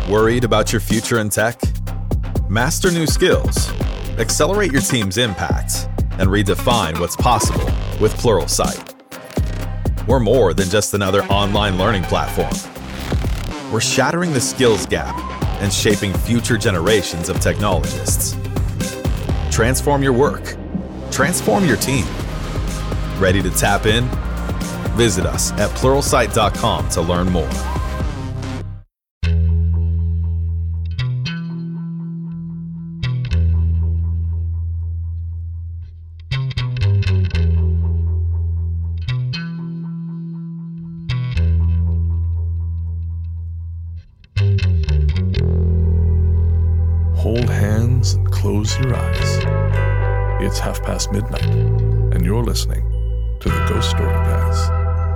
Worried about your future in tech? Master new skills, accelerate your team's impact, and redefine what's possible with Pluralsight. We're more than just another online learning platform. We're shattering the skills gap and shaping future generations of technologists. Transform your work. Transform your team. Ready to tap in? Visit us at pluralsight.com to learn more. Hold hands and close your eyes. It's midnight, and you're listening to the Ghost Story Guys.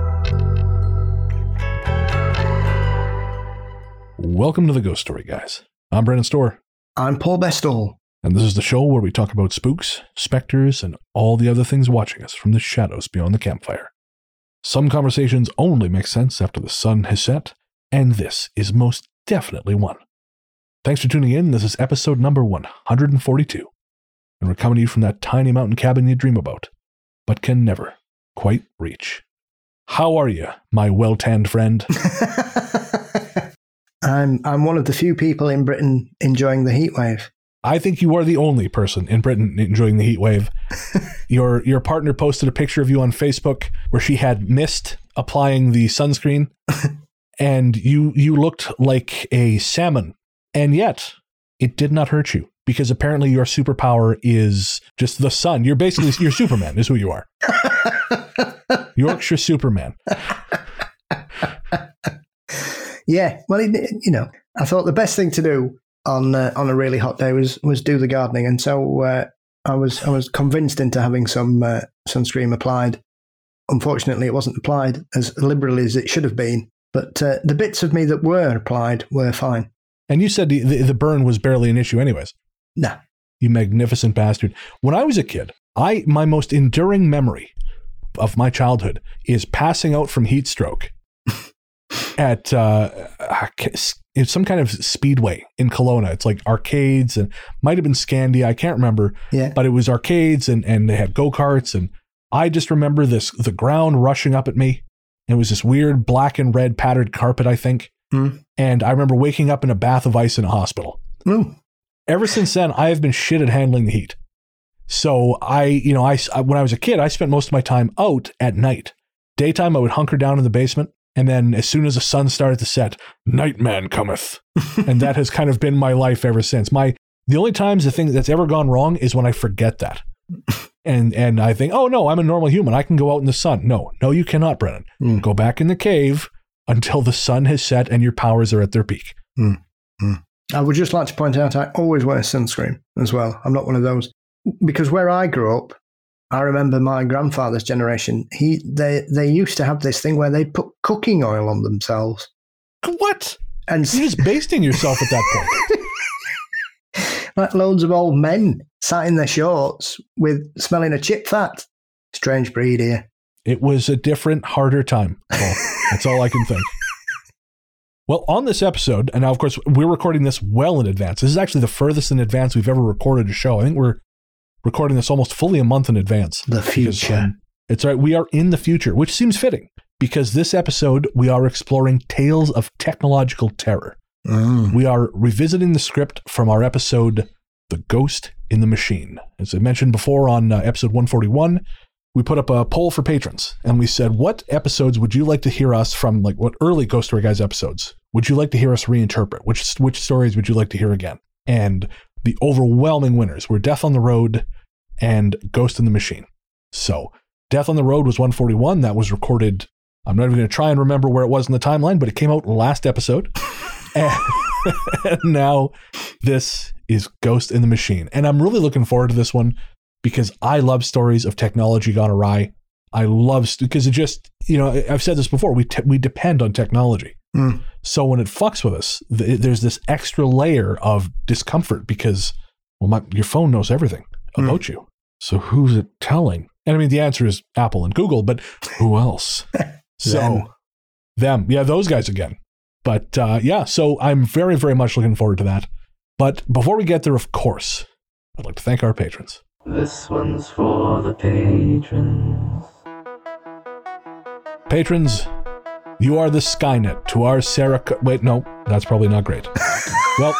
Welcome to the Ghost Story Guys. I'm Brennan Storr. I'm Paul Bestall. And this is the show where we talk about spooks, specters, and all the other things watching us from the shadows beyond the campfire. Some conversations only make sense after the sun has set, and this is most definitely one. Thanks for tuning in. This is episode number 142, and we're coming to you from that tiny mountain cabin you dream about, but can never quite reach. How are you, my well-tanned friend? I'm one of the few people in Britain enjoying the heat wave. I think you are the only person in Britain enjoying the heat wave. Your partner posted a picture of you on Facebook where she had mist applying the sunscreen, and you looked like a salmon. And yet, it did not hurt you, because apparently your superpower is just the sun. You're Superman, is who you are. Yorkshire Superman. Yeah, well, I thought the best thing to do on a really hot day was do the gardening, and so I was convinced into having some sunscreen applied. Unfortunately, it wasn't applied as liberally as it should have been, but the bits of me that were applied were fine. And you said the burn was barely an issue anyways. No. You magnificent bastard. When I was a kid, my most enduring memory of my childhood is passing out from heat stroke at some kind of speedway in Kelowna. It's like arcades, and might have been Scandia. I can't remember. Yeah. But it was arcades, and they had go-karts. And I just remember the ground rushing up at me. It was this weird black and red patterned carpet, I think. Mm. And I remember waking up in a bath of ice in a hospital. Mm. Ever since then, I have been shit at handling the heat. So when I was a kid, I spent most of my time out at night. Daytime, I would hunker down in the basement. And then as soon as the sun started to set, Nightman cometh. And that has kind of been my life ever since. The only times the thing that's ever gone wrong is when I forget that. And I think, oh no, I'm a normal human. I can go out in the sun. No, you cannot, Brennan. Mm. Go back in the cave until the sun has set and your powers are at their peak. Mm. Mm. I would just like to point out, I always wear sunscreen as well. I'm not one of those. Because where I grew up, I remember my grandfather's generation, they used to have this thing where they put cooking oil on themselves. What? And you're just basting yourself at that point. Like loads of old men sat in their shorts with smelling of chip fat. Strange breed here. It was a different, harder time, Paul. That's all I can think. Well, on this episode, and now, of course, we're recording this well in advance. This is actually the furthest in advance we've ever recorded a show. I think we're recording this almost fully a month in advance. The future. It's right. We are in the future, which seems fitting, because this episode, we are exploring tales of technological terror. Mm. We are revisiting the script from our episode, The Ghost in the Machine. As I mentioned before on episode 141, we put up a poll for patrons, and we said, what episodes would you like to hear us from, like what early Ghost Story Guys episodes would you like to hear us reinterpret? Which stories would you like to hear again? And the overwhelming winners were Death on the Road and Ghost in the Machine. So Death on the Road was 141. That was recorded, I'm not even going to try and remember where it was in the timeline, but it came out last episode. And now this is Ghost in the Machine. And I'm really looking forward to this one because I love stories of technology gone awry. I love, because it just, I've said this before, we depend on technology. Mm. So when it fucks with us, there's this extra layer of discomfort because, your phone knows everything about you. So who's it telling? And I mean, the answer is Apple and Google, but who else? So them. Yeah, those guys again. But yeah, so I'm very, very much looking forward to that. But before we get there, of course, I'd like to thank our patrons. This one's for the patrons. Patrons, you are the Skynet to our Sarah... Wait, no, that's probably not great. Well,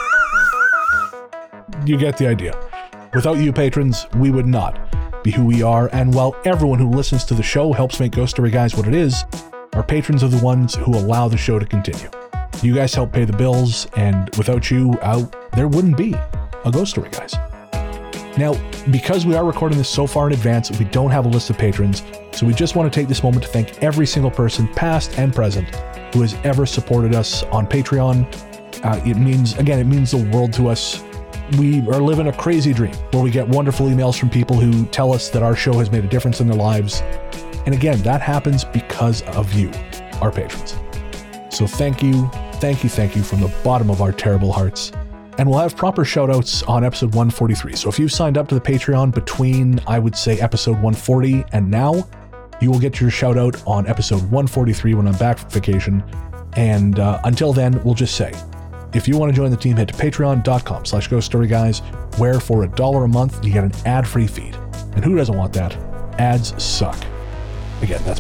you get the idea. Without you patrons, we would not be who we are, and while everyone who listens to the show helps make Ghost Story Guys what it is, our patrons are the ones who allow the show to continue. You guys help pay the bills, and without you, there wouldn't be a Ghost Story Guys. Now, because we are recording this so far in advance, we don't have a list of patrons, so we just want to take this moment to thank every single person, past and present, who has ever supported us on Patreon. It means the world to us. We are living a crazy dream where we get wonderful emails from people who tell us that our show has made a difference in their lives. And again, that happens because of you, our patrons. So thank you from the bottom of our terrible hearts. And we'll have proper shout-outs on episode 143. So if you've signed up to the Patreon between, I would say, episode 140 and now, you will get your shout-out on episode 143 when I'm back from vacation. And until then, we'll just say, if you want to join the team, head to patreon.com/ghoststoryguys, where for $1 a month, you get an ad-free feed. And who doesn't want that? Ads suck. Again, that's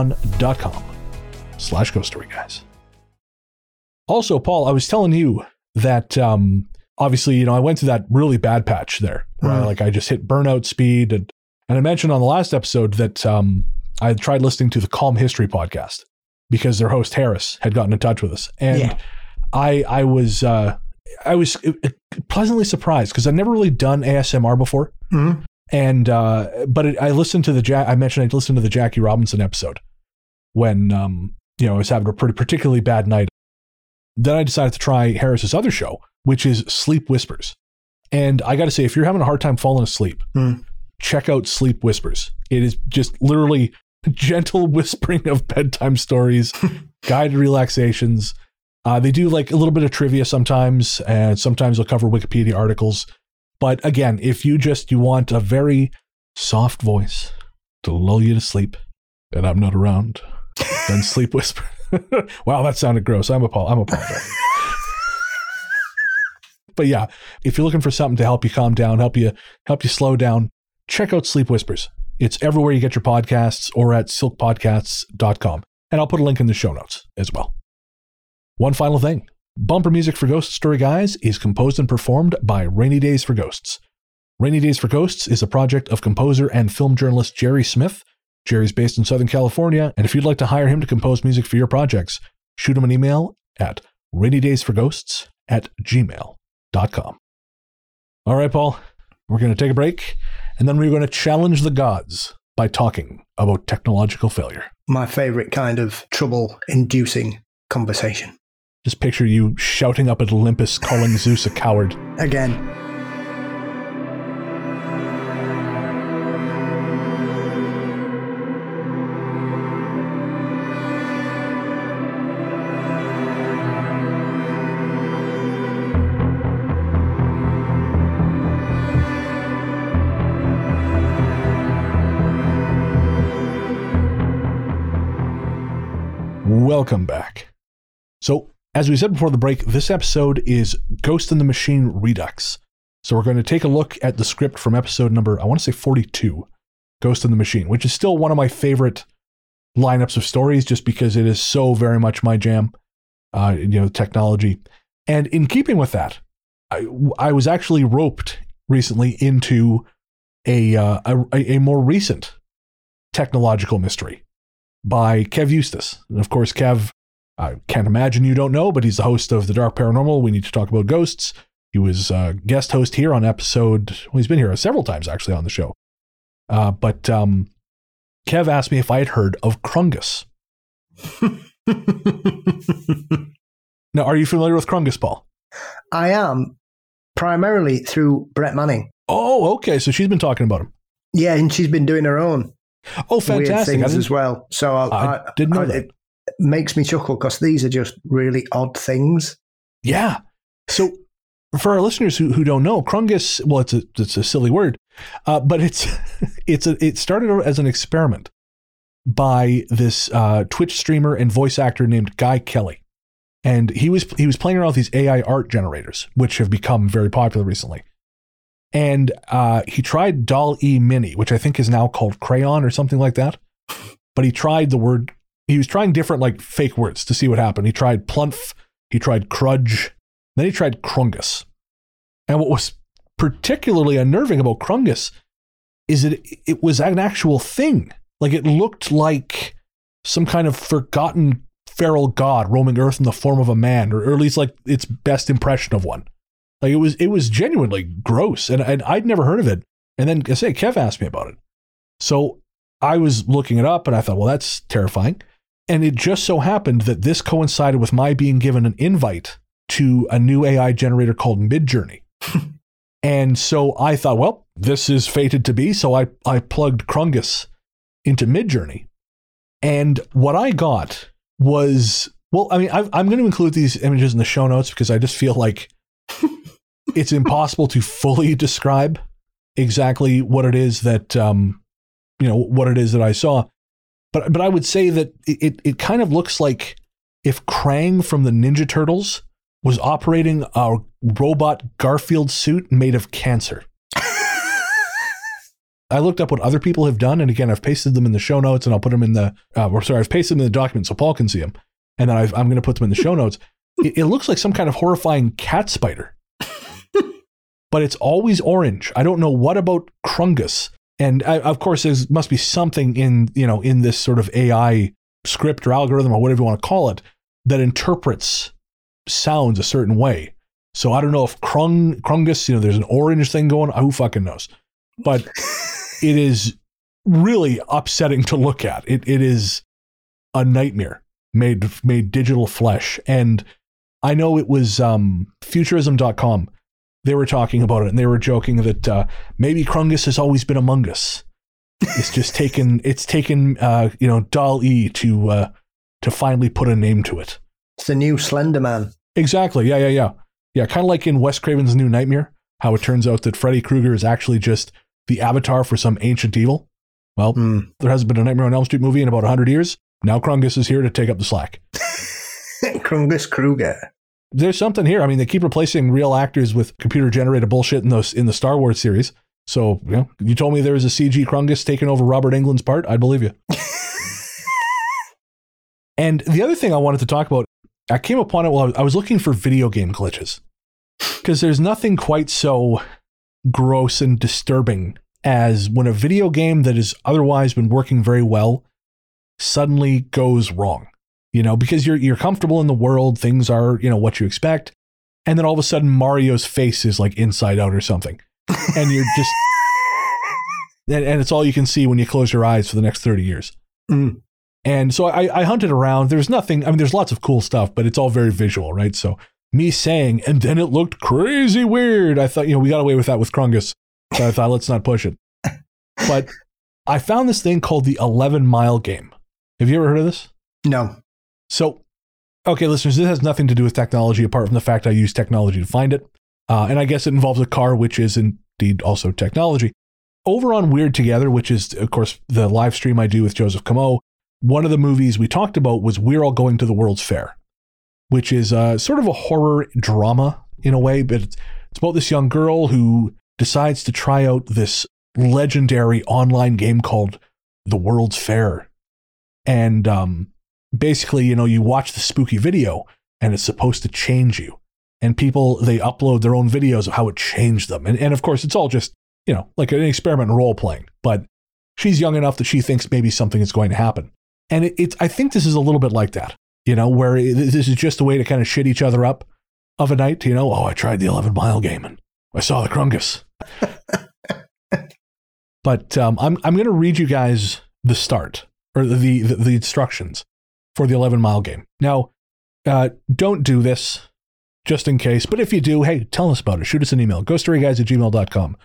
patreon.com/ghoststoryguys. Also, Paul, I was telling you that obviously, I went through that really bad patch there where I just hit burnout speed. And I mentioned on the last episode that I had tried listening to the Calm History podcast because their host Harris had gotten in touch with us. And yeah. I was pleasantly surprised because I'd never really done ASMR before. Mm-hmm. And but I listened to I mentioned I'd listened to the Jackie Robinson episode when I was having a particularly bad night. Then I decided to try Harris's other show, which is Sleep Whispers. And I got to say, if you're having a hard time falling asleep, check out Sleep Whispers. It is just literally gentle whispering of bedtime stories, guided relaxations. They do like a little bit of trivia sometimes, and sometimes they'll cover Wikipedia articles. But again, if you want a very soft voice to lull you to sleep, and I'm not around, then Sleep Whisper. Wow, that sounded gross. I'm apologizing. But yeah, if you're looking for something to help you calm down, help you slow down, check out Sleep Whispers. It's everywhere you get your podcasts or at silkpodcasts.com. And I'll put a link in the show notes as well. One final thing. Bumper music for Ghost Story Guys is composed and performed by Rainy Days for Ghosts. Rainy Days for Ghosts is a project of composer and film journalist Jerry Smith. Jerry's based in Southern California, and if you'd like to hire him to compose music for your projects, shoot him an email at rainydaysforghosts@gmail.com. All right, Paul, we're going to take a break, and then we're going to challenge the gods by talking about technological failure. My favorite kind of trouble-inducing conversation. Just picture you shouting up at Olympus, calling Zeus a coward. Again. Welcome back. So, as we said before the break, this episode is Ghost in the Machine Redux. So we're going to take a look at the script from episode number, I want to say 42, Ghost in the Machine, which is still one of my favorite lineups of stories just because it is so very much my jam, technology. And in keeping with that, I was actually roped recently into a more recent technological mystery by Kev Eustace. And of course, Kev, I can't imagine you don't know, but he's the host of The Dark Paranormal. We need to talk about ghosts. He was a guest host here on he's been here several times actually on the show. But Kev asked me if I had heard of Krungus. Now, are you familiar with Krungus, Paul? I am, primarily through Brett Manning. Oh, okay. So she's been talking about him. Yeah, and she's been doing her own. Oh, fantastic. Weird things as well. So I didn't know that. It makes me chuckle because these are just really odd things. Yeah. So for our listeners who don't know, Krungus, well, it's a silly word, but it started as an experiment by this Twitch streamer and voice actor named Guy Kelly. And he was playing around with these AI art generators, which have become very popular recently. And he tried DALL-E Mini, which I think is now called Crayon or something like that. But he was trying different like fake words to see what happened. He tried Plumph, he tried Crudge, then he tried Krungus. And what was particularly unnerving about Krungus is that it was an actual thing. Like it looked like some kind of forgotten feral god roaming Earth in the form of a man, or at least like its best impression of one. Like it was genuinely gross, and I'd never heard of it. And then Kev asked me about it. So I was looking it up, and I thought, well, that's terrifying. And it just so happened that this coincided with my being given an invite to a new AI generator called Midjourney. And so I thought, well, this is fated to be. So I plugged Krungus into Midjourney. And what I got was, well, I mean, I'm going to include these images in the show notes because I just feel like it's impossible to fully describe exactly what it is that, what it is that I saw. But I would say that it kind of looks like if Krang from the Ninja Turtles was operating a robot Garfield suit made of cancer. I looked up what other people have done, and again, I've pasted them in the show notes, and I'll put them in I've pasted them in the document so Paul can see them, and then I'm going to put them in the show notes. It looks like some kind of horrifying cat spider, but it's always orange. I don't know what about Krungus, and of course, there must be something in this sort of AI script or algorithm or whatever you want to call it that interprets sounds a certain way. So I don't know if Krungus, there's an orange thing going. Who fucking knows? But it is really upsetting to look at. It is a nightmare made digital flesh. And I know it was Futurism.com. They were talking about it, and they were joking that maybe Krungus has always been among us. It's just taken DALL-E to finally put a name to it. It's the new Slender Man. Exactly. Yeah. Kind of like in Wes Craven's New Nightmare, how it turns out that Freddy Krueger is actually just the avatar for some ancient evil. Well, there hasn't been a Nightmare on Elm Street movie in about 100 years. Now Krungus is here to take up the slack. Krungus Kruger. There's something here. I mean, they keep replacing real actors with computer-generated bullshit in the Star Wars series. So, you told me there was a CG Krungus taking over Robert Englund's part, I'd believe you. And the other thing I wanted to talk about, I came upon it while I was looking for video game glitches. Because there's nothing quite so gross and disturbing as when a video game that has otherwise been working very well suddenly goes wrong. Because you're comfortable in the world, things are, what you expect. And then all of a sudden Mario's face is like inside out or something. And you're just, and it's all you can see when you close your eyes for the next 30 years. Mm. And so I hunted around. There's nothing, there's lots of cool stuff, but it's all very visual, right? So me saying, and then it looked crazy weird. I thought, we got away with that with Krungus. So I thought, let's not push it. But I found this thing called the 11 Mile Game. Have you ever heard of this? No. So, okay, listeners, this has nothing to do with technology apart from the fact I use technology to find it. And I guess it involves a car, which is indeed also technology. Over on Weird Together, which is, of course, the live stream I do with Joseph Comeau, one of the movies we talked about was We're All Going to the World's Fair, which is sort of a horror drama in a way, but it's about this young girl who decides to try out this legendary online game called The World's Fair. And basically, you watch the spooky video and it's supposed to change you. And people, they upload their own videos of how it changed them. And of course, it's all just, like an experiment in role playing. But she's young enough that she thinks maybe something is going to happen. And I think this is a little bit like that, where this is just a way to kind of shit each other up of a night. I tried the 11 Mile Game and I saw the Krungus. But I'm going to read you guys the start or the instructions for the 11 Mile Game. Now, don't do this just in case, but if you do, hey, tell us about it. Shoot us an email, ghoststoryguys@gmail.com.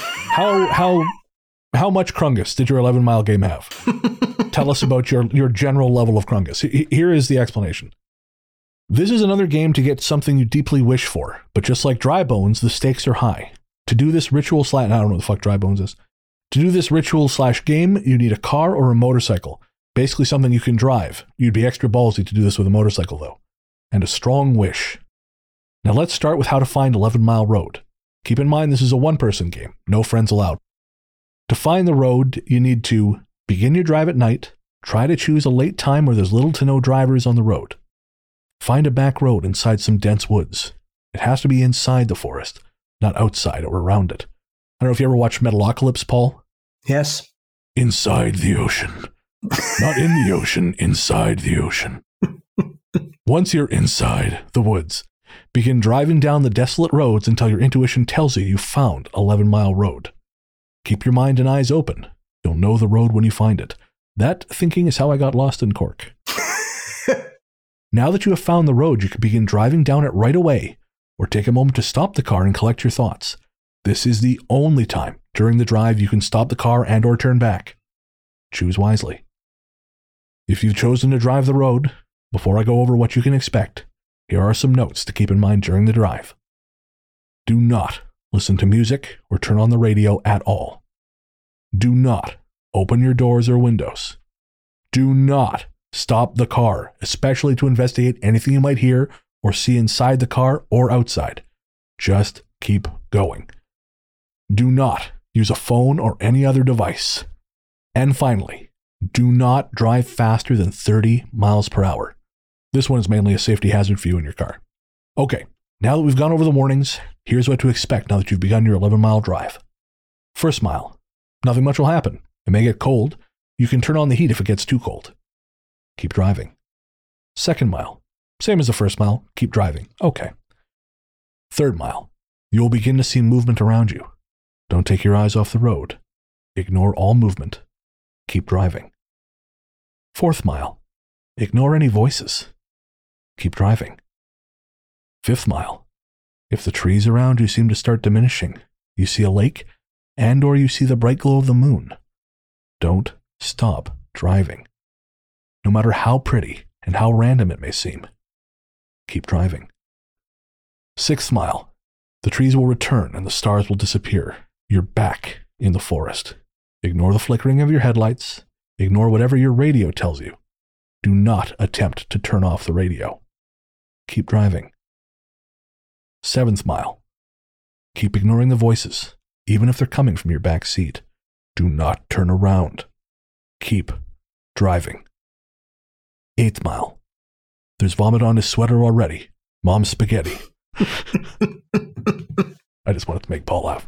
How much Krungus did your 11 Mile Game have? Tell us about your general level of Krungus. Here is the explanation. This is another game to get something you deeply wish for, but just like Dry Bones, the stakes are high. To do this ritual / I don't know what the fuck Dry Bones is. To do this ritual / game, you need a car or a motorcycle. Basically something you can drive. You'd be extra ballsy to do this with a motorcycle, though. and a strong wish. Now let's start with how to find 11 Mile Road. Keep in mind this is a one-person game, no friends allowed. To find the road, you need to begin your drive at night, try to choose a late time where there's little to no drivers on the road. Find a back road inside some dense woods. It has to be inside the forest, not outside or around it. I don't know if you ever watched Metalocalypse, Paul. Yes. Inside the ocean. Not in the ocean, inside the ocean. Once you're inside the woods, begin driving down the desolate roads until your intuition tells you found 11 Mile Road. Keep your mind and eyes open. You'll know the road when you find it. That thinking is how I got lost in Cork. Now that you have found the road, you can begin driving down it right away, or take a moment to stop the car and collect your thoughts. This is the only time during the drive you can stop the car and or turn back. Choose wisely. If you've chosen to drive the road, before I go over what you can expect, here are some notes to keep in mind during the drive. Do not listen to music or turn on the radio at all. Do not open your doors or windows. Do not stop the car, especially to investigate anything you might hear or see inside the car or outside. Just keep going. Do not use a phone or any other device. And finally, do not drive faster than 30 miles per hour. This one is mainly a safety hazard for you and your car. Okay, now that we've gone over the warnings, here's what to expect now that you've begun your 11-mile drive. First mile, nothing much will happen. It may get cold. You can turn on the heat if it gets too cold. Keep driving. Second mile, same as the first mile, keep driving. Okay. Third mile, you'll begin to see movement around you. Don't take your eyes off the road. Ignore all movement. Keep driving. Fourth mile, ignore any voices. Keep driving. Fifth mile, if the trees around you seem to start diminishing, you see a lake, and or you see the bright glow of the moon, don't stop driving. No matter how pretty and how random it may seem, keep driving. Sixth mile, the trees will return and the stars will disappear. You're back in the forest. Ignore the flickering of your headlights. Ignore whatever your radio tells you. Do not attempt to turn off the radio. Keep driving. Seventh mile, keep ignoring the voices, even if they're coming from your back seat. Do not turn around. Keep driving. Eighth mile, there's vomit on his sweater already. Mom's spaghetti. I just wanted to make Paul laugh.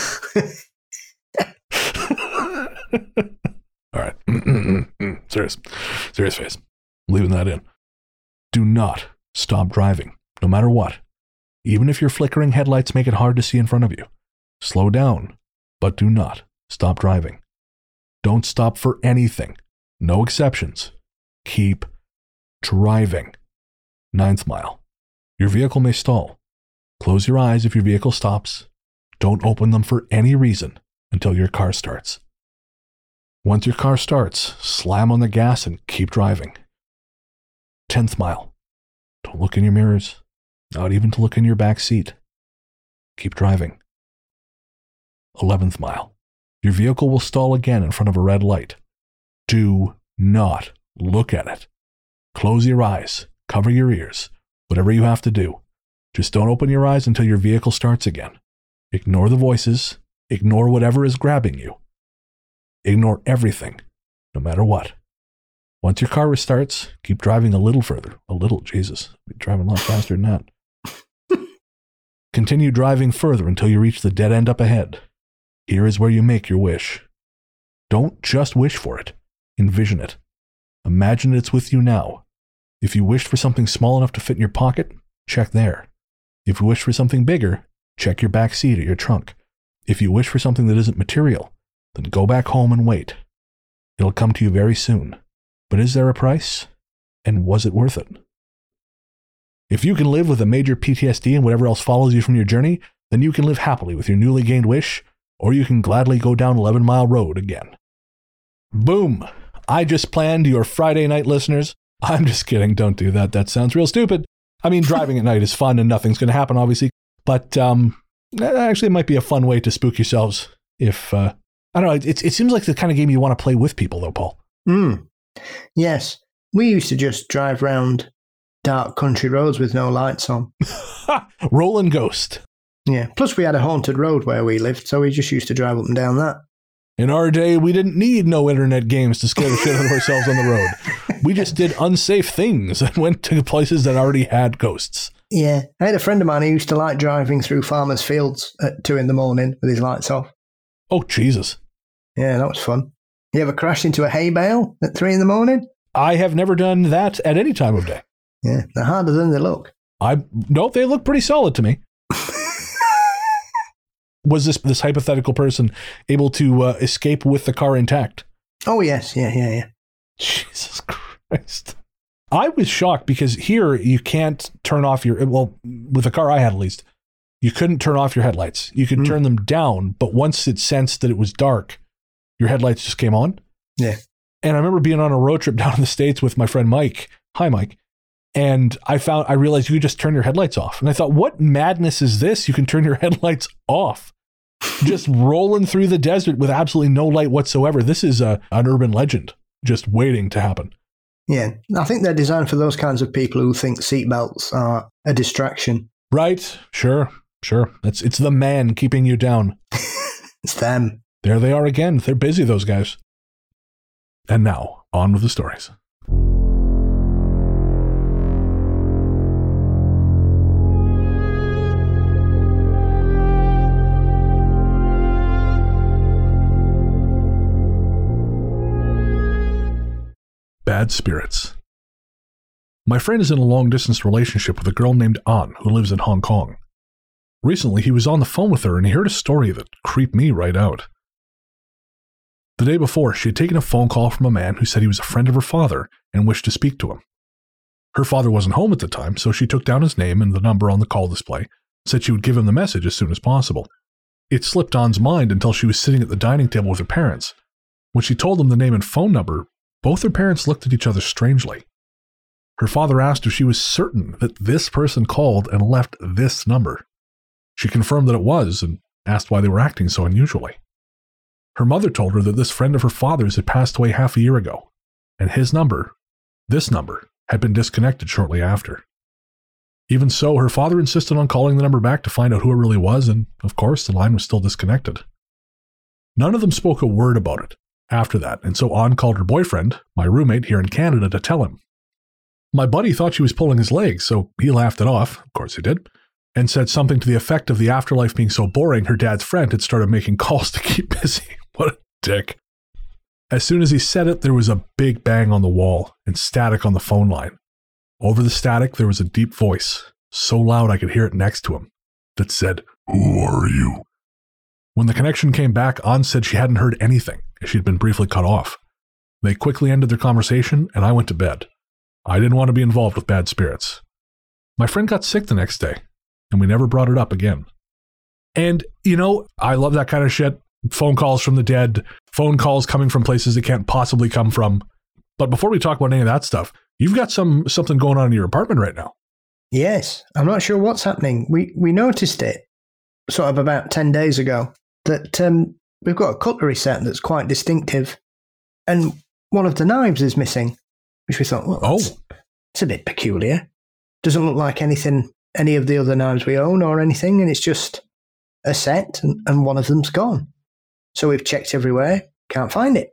All right. Serious face. I'm leaving that in. Do not stop driving, no matter what. Even if your flickering headlights make it hard to see in front of you. Slow down, but do not stop driving. Don't stop for anything. No exceptions. Keep driving. Ninth mile. Your vehicle may stall. Close your eyes if your vehicle stops. Don't open them for any reason until your car starts. Once your car starts, slam on the gas and keep driving. 10th mile. Don't look in your mirrors, not even to look in your back seat. Keep driving. 11th mile. Your vehicle will stall again in front of a red light. Do not look at it. Close your eyes, cover your ears, whatever you have to do. Just don't open your eyes until your vehicle starts again. Ignore the voices. Ignore whatever is grabbing you. Ignore everything, no matter what. Once your car restarts, keep driving a little further. A little, Jesus. I'll be driving a lot faster than that. Continue driving further until you reach the dead end up ahead. Here is where you make your wish. Don't just wish for it. Envision it. Imagine it's with you now. If you wished for something small enough to fit in your pocket, check there. If you wish for something bigger, check your back seat or your trunk. If you wish for something that isn't material, then go back home and wait. It'll come to you very soon. But is there a price? And was it worth it? If you can live with a major PTSD and whatever else follows you from your journey, then you can live happily with your newly gained wish, or you can gladly go down 11 Mile Road again. Boom! I just planned your Friday night listeners. I'm just kidding. Don't do that. That sounds real stupid. I mean, driving at night is fun and nothing's going to happen, obviously. But actually, it might be a fun way to spook yourselves if, I don't know, it seems like the kind of game you want to play with people, though, Paul. Yes. We used to just drive round dark country roads with no lights on. Rolling ghost. Yeah. Plus, we had a haunted road where we lived, so we just used to drive up and down that. In our day, we didn't need no internet games to scare the shit out of ourselves on the road. We just did unsafe things and went to places that already had ghosts. Yeah. I had a friend of mine who used to like driving through farmers' fields at 2 a.m. with his lights off. Oh, Jesus. Yeah, that was fun. You ever crashed into a hay bale at 3 a.m? I have never done that at any time of day. Yeah, they're harder than they look. No, they look pretty solid to me. Was this hypothetical person able to escape with the car intact? Oh, yes. Yeah. Jesus Christ. I was shocked because here you can't turn off with the car I had at least, you couldn't turn off your headlights. You could turn them down, but once it sensed that it was dark, your headlights just came on. Yeah. And I remember being on a road trip down in the States with my friend Mike. Hi, Mike. And I realized you could just turn your headlights off. And I thought, what madness is this? You can turn your headlights off. Just rolling through the desert with absolutely no light whatsoever. This is an urban legend just waiting to happen. Yeah, I think they're designed for those kinds of people who think seatbelts are a distraction. Right. Sure. It's the man keeping you down. It's them. There they are again. They're busy, those guys. And now, on with the stories. Bad spirits. My friend is in a long-distance relationship with a girl named An who lives in Hong Kong. Recently, he was on the phone with her and he heard a story that creeped me right out. The day before, she had taken a phone call from a man who said he was a friend of her father and wished to speak to him. Her father wasn't home at the time, so she took down his name and the number on the call display, said she would give him the message as soon as possible. It slipped An's mind until she was sitting at the dining table with her parents. When she told them the name and phone number, both her parents looked at each other strangely. Her father asked if she was certain that this person called and left this number. She confirmed that it was and asked why they were acting so unusually. Her mother told her that this friend of her father's had passed away half a year ago, and his number, this number, had been disconnected shortly after. Even so, her father insisted on calling the number back to find out who it really was, and of course, the line was still disconnected. None of them spoke a word about it after that, and so An called her boyfriend, my roommate here in Canada, to tell him. My buddy thought she was pulling his leg, so he laughed it off, of course he did, and said something to the effect of the afterlife being so boring her dad's friend had started making calls to keep busy. What a dick. As soon as he said it, there was a big bang on the wall and static on the phone line. Over the static, there was a deep voice, so loud I could hear it next to him, that said, "Who are you?" When the connection came back, An said she hadn't heard anything, as she'd been briefly cut off. They quickly ended their conversation, and I went to bed. I didn't want to be involved with bad spirits. My friend got sick the next day, and we never brought it up again. And, I love that kind of shit. Phone calls from the dead, phone calls coming from places they can't possibly come from. But before we talk about any of that stuff, you've got something going on in your apartment right now. Yes, I'm not sure what's happening. We noticed it sort of about 10 days ago that we've got a cutlery set that's quite distinctive, and one of the knives is missing, which we thought, well, it's a bit peculiar. Doesn't look like any of the other knives we own or anything, and it's just a set, and one of them's gone. So we've checked everywhere, can't find it.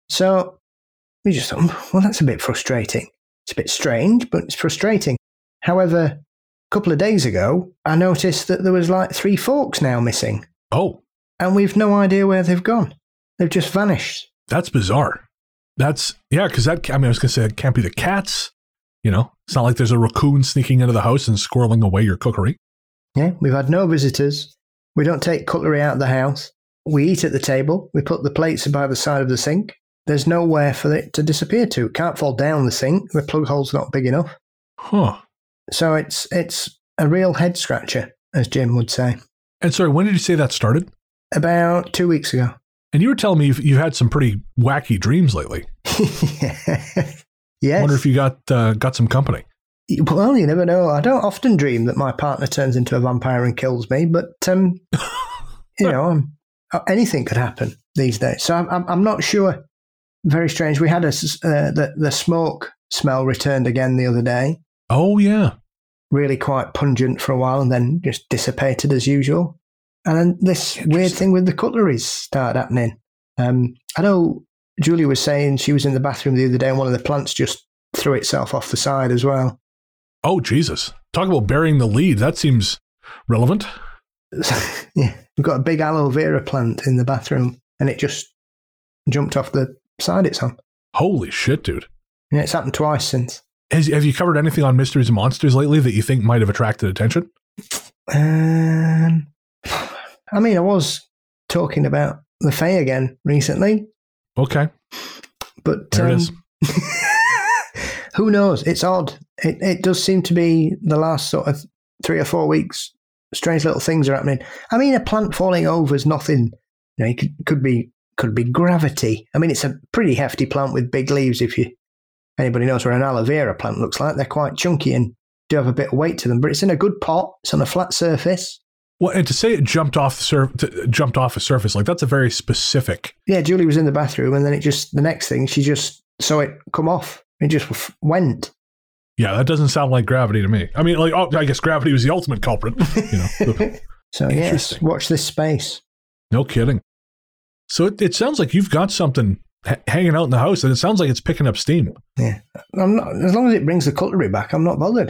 So we just thought, well, that's a bit frustrating. It's a bit strange, but it's frustrating. However, a couple of days ago, I noticed that there was like 3 forks now missing. Oh. And we've no idea where they've gone. They've just vanished. That's bizarre. Because I was going to say it can't be the cats. It's not like there's a raccoon sneaking into the house and squirreling away your cookery. Yeah, we've had no visitors. We don't take cutlery out of the house. We eat at the table. We put the plates by the side of the sink. There's nowhere for it to disappear to. It can't fall down the sink. The plug hole's not big enough. Huh. So it's a real head scratcher, as Jim would say. And sorry, when did you say that started? About 2 weeks ago. And you were telling me you've had some pretty wacky dreams lately. Yes. I wonder if you got some company. Well, you never know. I don't often dream that my partner turns into a vampire and kills me, but anything could happen these days. So I'm not sure. Very strange. We had the smoke smell returned again the other day. Oh, yeah. Really quite pungent for a while and then just dissipated as usual. And then this weird thing with the cutleries started happening. I know Julie was saying she was in the bathroom the other day and one of the plants just threw itself off the side as well. Oh, Jesus. Talk about burying the lead. That seems relevant. Yeah, we've got a big aloe vera plant in the bathroom and it just jumped off the side it's on. Holy shit, dude. Yeah, it's happened twice since. Have you covered anything on Mysteries and Monsters lately that you think might have attracted attention? I mean, I was talking about the Fae again recently. Okay. But there it is. Who knows? It's odd. It does seem to be the last sort of 3 or 4 weeks, strange little things are happening. I mean, a plant falling over is nothing. You know, it could be gravity. I mean, it's a pretty hefty plant with big leaves. If anybody knows what an aloe vera plant looks like, they're quite chunky and do have a bit of weight to them. But it's in a good pot. It's on a flat surface. Well, and to say it jumped off a surface, like that's a very specific. Yeah, Julie was in the bathroom, and then the next thing, she just saw it come off. It just went. Yeah, that doesn't sound like gravity to me. I mean, like, I guess gravity was the ultimate culprit. You know. So yes, watch this space. No kidding. So it sounds like you've got something hanging out in the house, and it sounds like it's picking up steam. Yeah, I'm not. As long as it brings the cutlery back, I'm not bothered.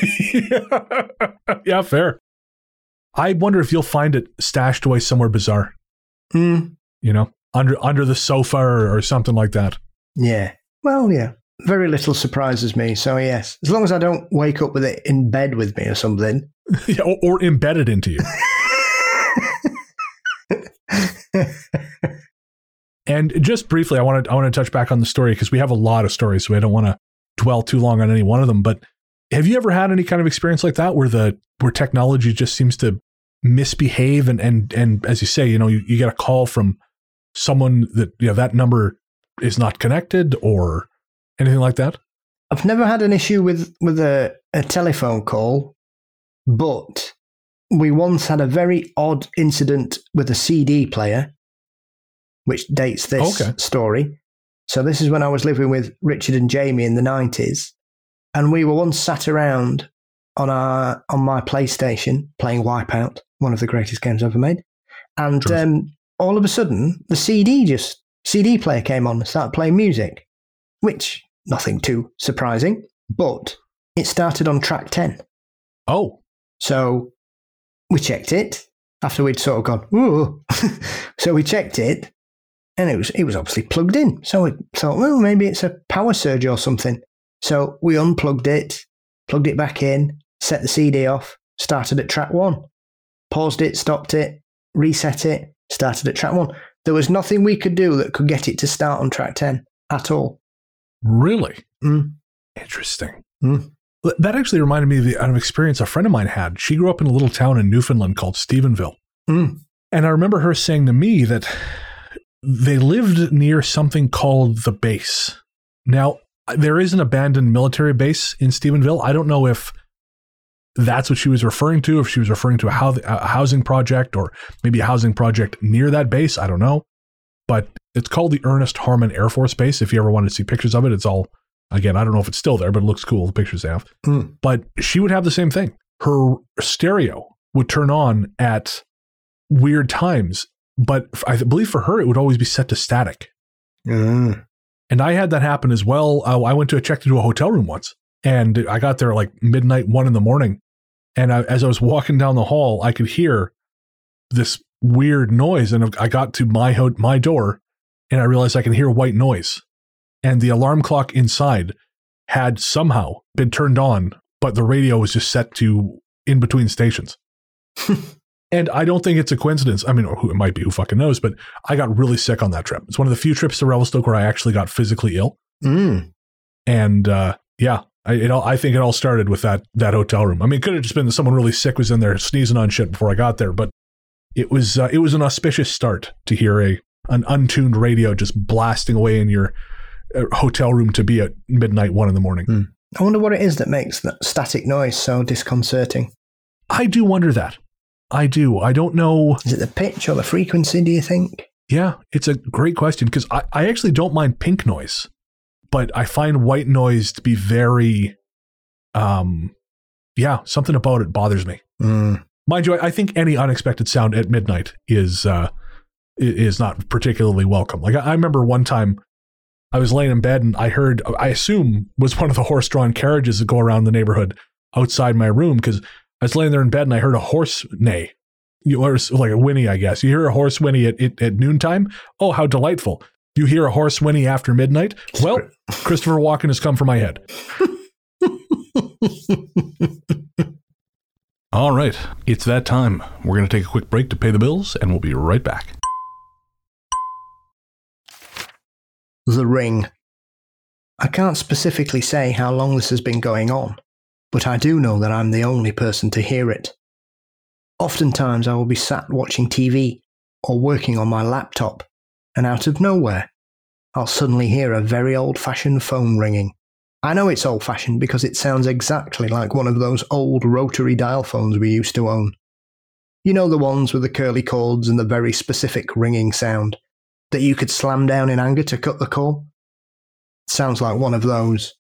Yeah, fair. I wonder if you'll find it stashed away somewhere bizarre. You know, under the sofa or something like that. Yeah. Well, yeah. Very little surprises me. So yes, as long as I don't wake up with it in bed with me or something. Yeah, or embedded into you. And just briefly, I want to touch back on the story because we have a lot of stories, so I don't want to dwell too long on any one of them. But have you ever had any kind of experience like that where technology just seems to misbehave and as you say, you know, you get a call from someone that, you know, that number is not connected or anything like that? I've never had an issue with a telephone call, but we once had a very odd incident with a CD player, which dates this story. So this is when I was living with Richard and Jamie in the 90s. And we were once sat around on my PlayStation playing Wipeout, one of the greatest games ever made. And all of a sudden, the CD player came on and started playing music, which nothing too surprising, but it started on track 10. Oh. So we checked it after we'd sort of gone, ooh. So we checked it and it was obviously plugged in. So we thought, well, maybe it's a power surge or something. So we unplugged it, plugged it back in, set the CD off, started at track 1, paused it, stopped it, reset it, started at track 1. There was nothing we could do that could get it to start on track 10 at all. Really? Interesting. That actually reminded me of an experience a friend of mine had. She grew up in a little town in Newfoundland called Stephenville. And I remember her saying to me that they lived near something called the base. Now, there is an abandoned military base in Stephenville. I don't know if that's what she was referring to, if she was referring to a housing project or maybe a housing project near that base. I don't know. But it's called the Ernest Harmon Air Force Base. If you ever wanted to see pictures of it, it's all, again, I don't know if it's still there, but it looks cool, the pictures they have. But she would have the same thing. Her stereo would turn on at weird times, but I believe for her, it would always be set to static. And I had that happen as well. I went to check into a hotel room once, and I got there at like midnight, 1 a.m. And as I was walking down the hall, I could hear this weird noise, and I got to my door, and I realized I can hear white noise. And the alarm clock inside had somehow been turned on, but the radio was just set to in between stations. And I don't think it's a coincidence. I mean, or it might be, who fucking knows, but I got really sick on that trip. It's one of the few trips to Revelstoke where I actually got physically ill. And yeah, I think it all started with that hotel room. I mean, it could have just been that someone really sick was in there sneezing on shit before I got there, but it was an auspicious start to hear an untuned radio just blasting away in your hotel room to be at midnight, 1 a.m. I wonder what it is that makes that static noise so disconcerting. I do wonder that. I do. I don't know. Is it the pitch or the frequency, do you think? Yeah, it's a great question because I actually don't mind pink noise, but I find white noise to be very Yeah, something about it bothers me. Mind you, I think any unexpected sound at midnight is not particularly welcome. Like I remember one time I was laying in bed and I heard, I assume was one of the horse-drawn carriages that go around the neighborhood outside my room, because I was laying there in bed and I heard a horse neigh. Or like a whinny, I guess. You hear a horse whinny at noontime? Oh, how delightful. You hear a horse whinny after midnight? Well, Christopher Walken has come for my head. All right, it's that time. We're going to take a quick break to pay the bills, and we'll be right back. The Ring. I can't specifically say how long this has been going on, but I do know that I'm the only person to hear it. Oftentimes I will be sat watching TV or working on my laptop, and out of nowhere, I'll suddenly hear a very old-fashioned phone ringing. I know it's old-fashioned because it sounds exactly like one of those old rotary dial phones we used to own. You know, the ones with the curly cords and the very specific ringing sound that you could slam down in anger to cut the call? It sounds like one of those.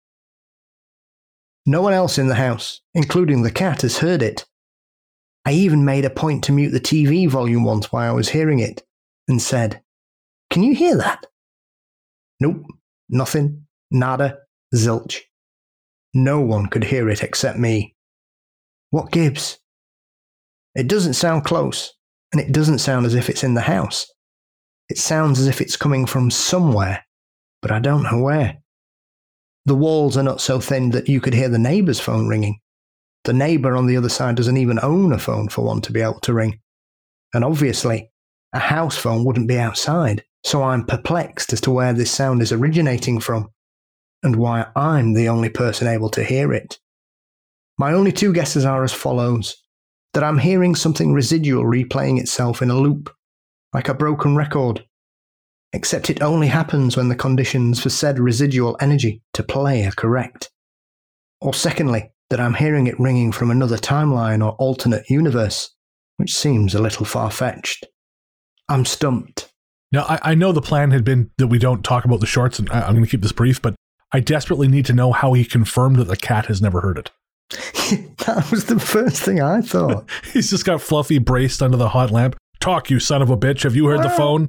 No one else in the house, including the cat, has heard it. I even made a point to mute the TV volume once while I was hearing it and said, "Can you hear that?" Nope, nothing, nada, zilch. No one could hear it except me. What gives? It doesn't sound close, and it doesn't sound as if it's in the house. It sounds as if it's coming from somewhere, but I don't know where. The walls are not so thin that you could hear the neighbour's phone ringing. The neighbour on the other side doesn't even own a phone for one to be able to ring. And obviously, a house phone wouldn't be outside, so I'm perplexed as to where this sound is originating from, and why I'm the only person able to hear it. My only two guesses are as follows: that I'm hearing something residual replaying itself in a loop, like a broken record, except it only happens when the conditions for said residual energy to play are correct. Or secondly, that I'm hearing it ringing from another timeline or alternate universe, which seems a little far-fetched. I'm stumped. Now, I know the plan had been that we don't talk about the shorts, and I'm going to keep this brief, but I desperately need to know how he confirmed that the cat has never heard it. That was the first thing I thought. He's just got Fluffy braced under the hot lamp. Talk, you son of a bitch. Have you heard the phone?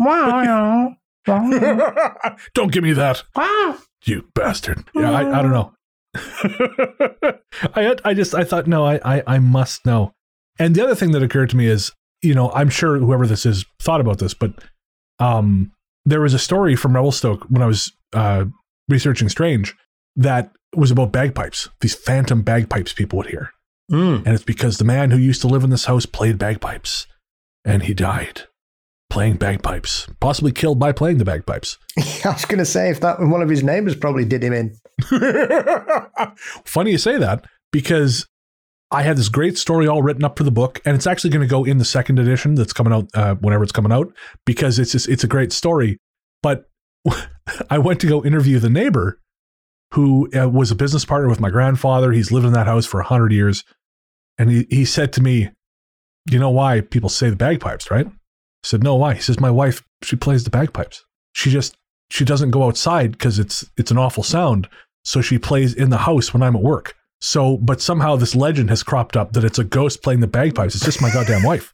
Don't give me that. You bastard. Yeah, I don't know. I thought, no, I must know. And the other thing that occurred to me is, you know, I'm sure whoever this is thought about this, but there was a story from Revelstoke when I was researching Strange that was about bagpipes, these phantom bagpipes people would hear. And it's because the man who used to live in this house played bagpipes, and he died playing bagpipes, possibly killed by playing the bagpipes. I was going to say, if that one of his neighbours probably did him in. Funny you say that, because I had this great story all written up for the book, and it's actually going to go in the second edition that's coming out whenever it's coming out, because it's a great story. But I went to go interview the neighbor who was a business partner with my grandfather. He's lived in that house for 100 years. And he said to me, "You know why people say the bagpipes, right?" I said, "No, why?" He says, "My wife, she plays the bagpipes. She doesn't go outside because it's an awful sound. So she plays in the house when I'm at work. So, but somehow this legend has cropped up that it's a ghost playing the bagpipes. It's just my goddamn wife."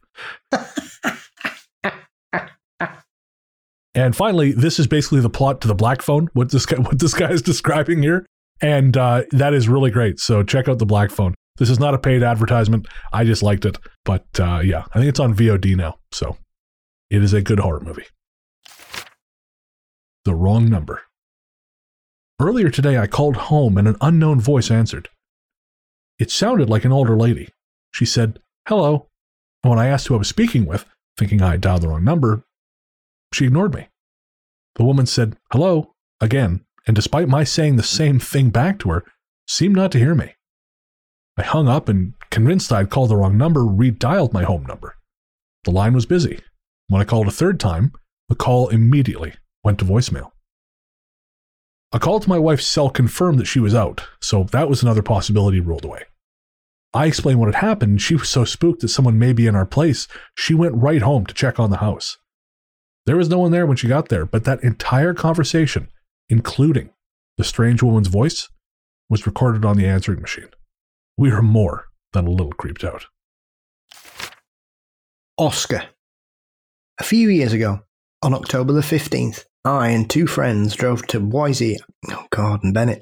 And finally, this is basically the plot to The Black Phone, what this guy is describing here. And that is really great. So check out The Black Phone. This is not a paid advertisement. I just liked it. But yeah, I think it's on VOD now. So it is a good horror movie. The Wrong Number. Earlier today, I called home and an unknown voice answered. It sounded like an older lady. She said, "Hello." And when I asked who I was speaking with, thinking I had dialed the wrong number, she ignored me. The woman said, "Hello," again, and despite my saying the same thing back to her, seemed not to hear me. I hung up and, convinced I had called the wrong number, redialed my home number. The line was busy. When I called a third time, the call immediately went to voicemail. A call to my wife's cell confirmed that she was out, so that was another possibility ruled away. I explained what had happened, and she was so spooked that someone may be in our place, she went right home to check on the house. There was no one there when she got there, but that entire conversation, including the strange woman's voice, was recorded on the answering machine. We were more than a little creeped out. Oscar. A few years ago, on October the 15th, I and two friends drove to Boise. Oh, God, and Bennett.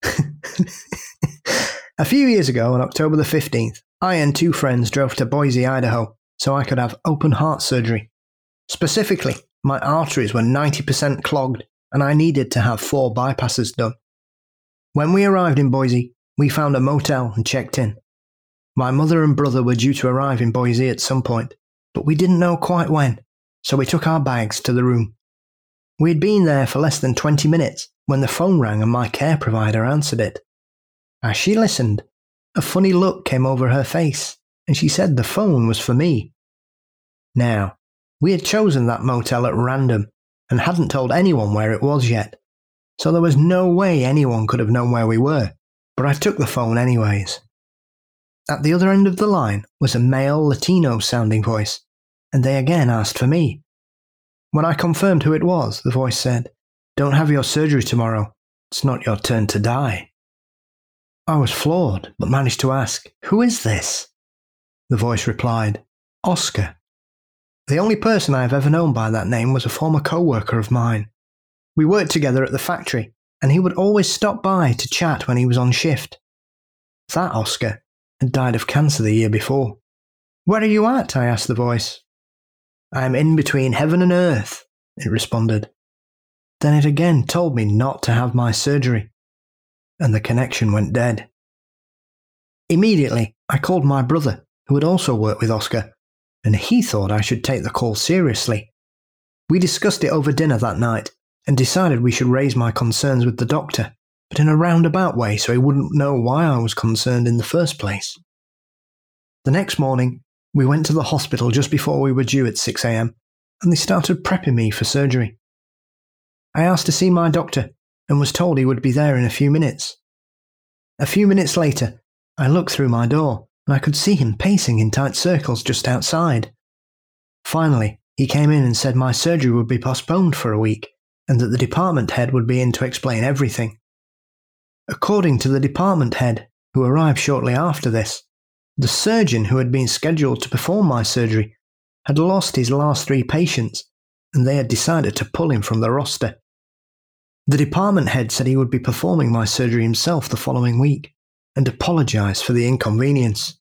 A few years ago, on October the 15th, I and two friends drove to Boise, Idaho, so I could have open heart surgery. Specifically, my arteries were 90% clogged, and I needed to have 4 bypasses done. When we arrived in Boise, we found a motel and checked in. My mother and brother were due to arrive in Boise at some point, but we didn't know quite when, so we took our bags to the room. We had been there for less than 20 minutes when the phone rang and my care provider answered it. As she listened, a funny look came over her face, and she said the phone was for me. Now, we had chosen that motel at random and hadn't told anyone where it was yet, so there was no way anyone could have known where we were, but I took the phone anyways. At the other end of the line was a male Latino-sounding voice, and they again asked for me. When I confirmed who it was, the voice said, "Don't have your surgery tomorrow. It's not your turn to die." I was floored, but managed to ask, "Who is this?" The voice replied, "Oscar." The only person I have ever known by that name was a former co-worker of mine. We worked together at the factory, and he would always stop by to chat when he was on shift. That Oscar had died of cancer the year before. "Where are you at?" I asked the voice. "I am in between heaven and earth," it responded. Then it again told me not to have my surgery, and the connection went dead. Immediately, I called my brother, who had also worked with Oscar, and he thought I should take the call seriously. We discussed it over dinner that night and decided we should raise my concerns with the doctor, but in a roundabout way so he wouldn't know why I was concerned in the first place. The next morning, we went to the hospital just before we were due at 6 a.m, and they started prepping me for surgery. I asked to see my doctor and was told he would be there in a few minutes. A few minutes later, I looked through my door and I could see him pacing in tight circles just outside. Finally, he came in and said my surgery would be postponed for a week and that the department head would be in to explain everything. According to the department head, who arrived shortly after this, the surgeon who had been scheduled to perform my surgery had lost his last 3 patients, and they had decided to pull him from the roster. The department head said he would be performing my surgery himself the following week, and apologised for the inconvenience.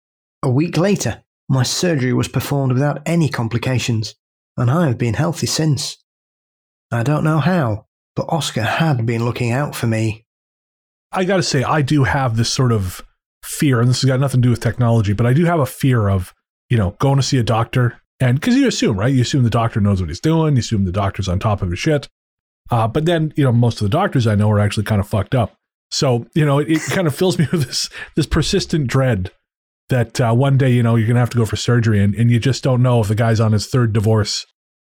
A week later, my surgery was performed without any complications, and I have been healthy since. I don't know how, but Oscar had been looking out for me. I gotta say, I do have this sort of fear, and this has got nothing to do with technology, but I do have a fear of, going to see a doctor, and because you assume, right? You assume the doctor knows what he's doing, you assume the doctor's on top of his shit, but then, most of the doctors I know are actually kind of fucked up. So, it kind of fills me with this persistent dread that one day, you're going to have to go for surgery, and you just don't know if the guy's on his 3rd divorce.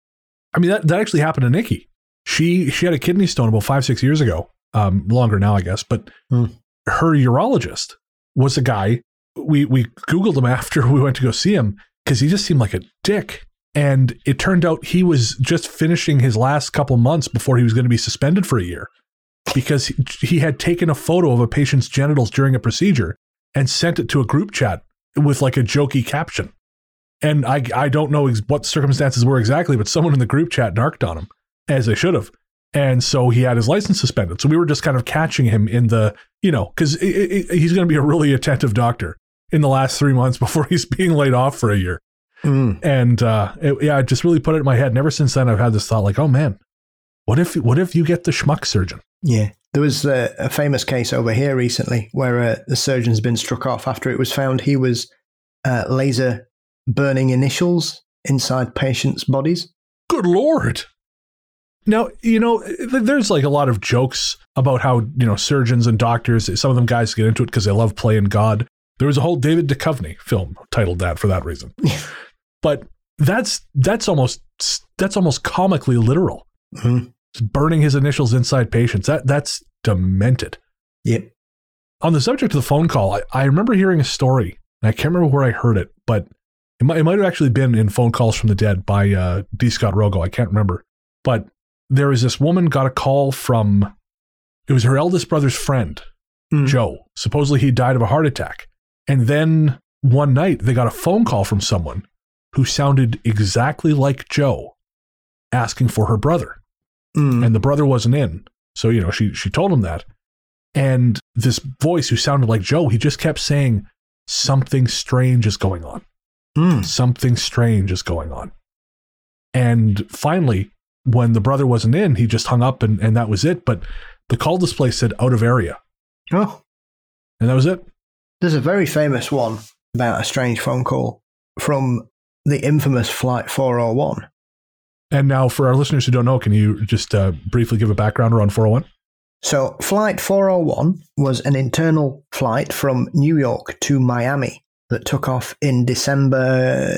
I mean, that actually happened to Nikki. She had a kidney stone about 5-6 years ago, longer now, I guess, but her urologist was a guy, we Googled him after we went to go see him, because he just seemed like a dick. And it turned out he was just finishing his last couple months before he was going to be suspended for a year, because he had taken a photo of a patient's genitals during a procedure and sent it to a group chat with like a jokey caption. And I don't know what the circumstances were exactly, but someone in the group chat narked on him, as they should have. And so he had his license suspended. So we were just kind of catching him in the, because he's going to be a really attentive doctor in the last 3 months before he's being laid off for a year. And it just really put it in my head. And ever since then, I've had this thought like, oh man, what if you get the schmuck surgeon? Yeah. There was a famous case over here recently where the surgeon's been struck off after it was found he was laser burning initials inside patients' bodies. Good Lord. Now, there's like a lot of jokes about how, surgeons and doctors, some of them guys get into it because they love playing God. There was a whole David Duchovny film titled that for that reason. But that's almost comically literal. Mm-hmm. Burning his initials inside patients. That's demented. Yep. On the subject of the phone call, I remember hearing a story, and I can't remember where I heard it, but it might have actually been in Phone Calls from the Dead by D. Scott Rogo. I can't remember. But there was this woman got a call from, it was her eldest brother's friend Joe. Supposedly he died of a heart attack. And then one night they got a phone call from someone who sounded exactly like Joe asking for her brother. And the brother wasn't in. So, she told him that. And this voice who sounded like Joe, he just kept saying, something strange is going on. Something strange is going on. And finally, when the brother wasn't in, he just hung up and that was it. But the call display said out of area. Oh. And that was it. There's a very famous one about a strange phone call from the infamous Flight 401. And now for our listeners who don't know, can you just briefly give a background around 401? So Flight 401 was an internal flight from New York to Miami that took off in December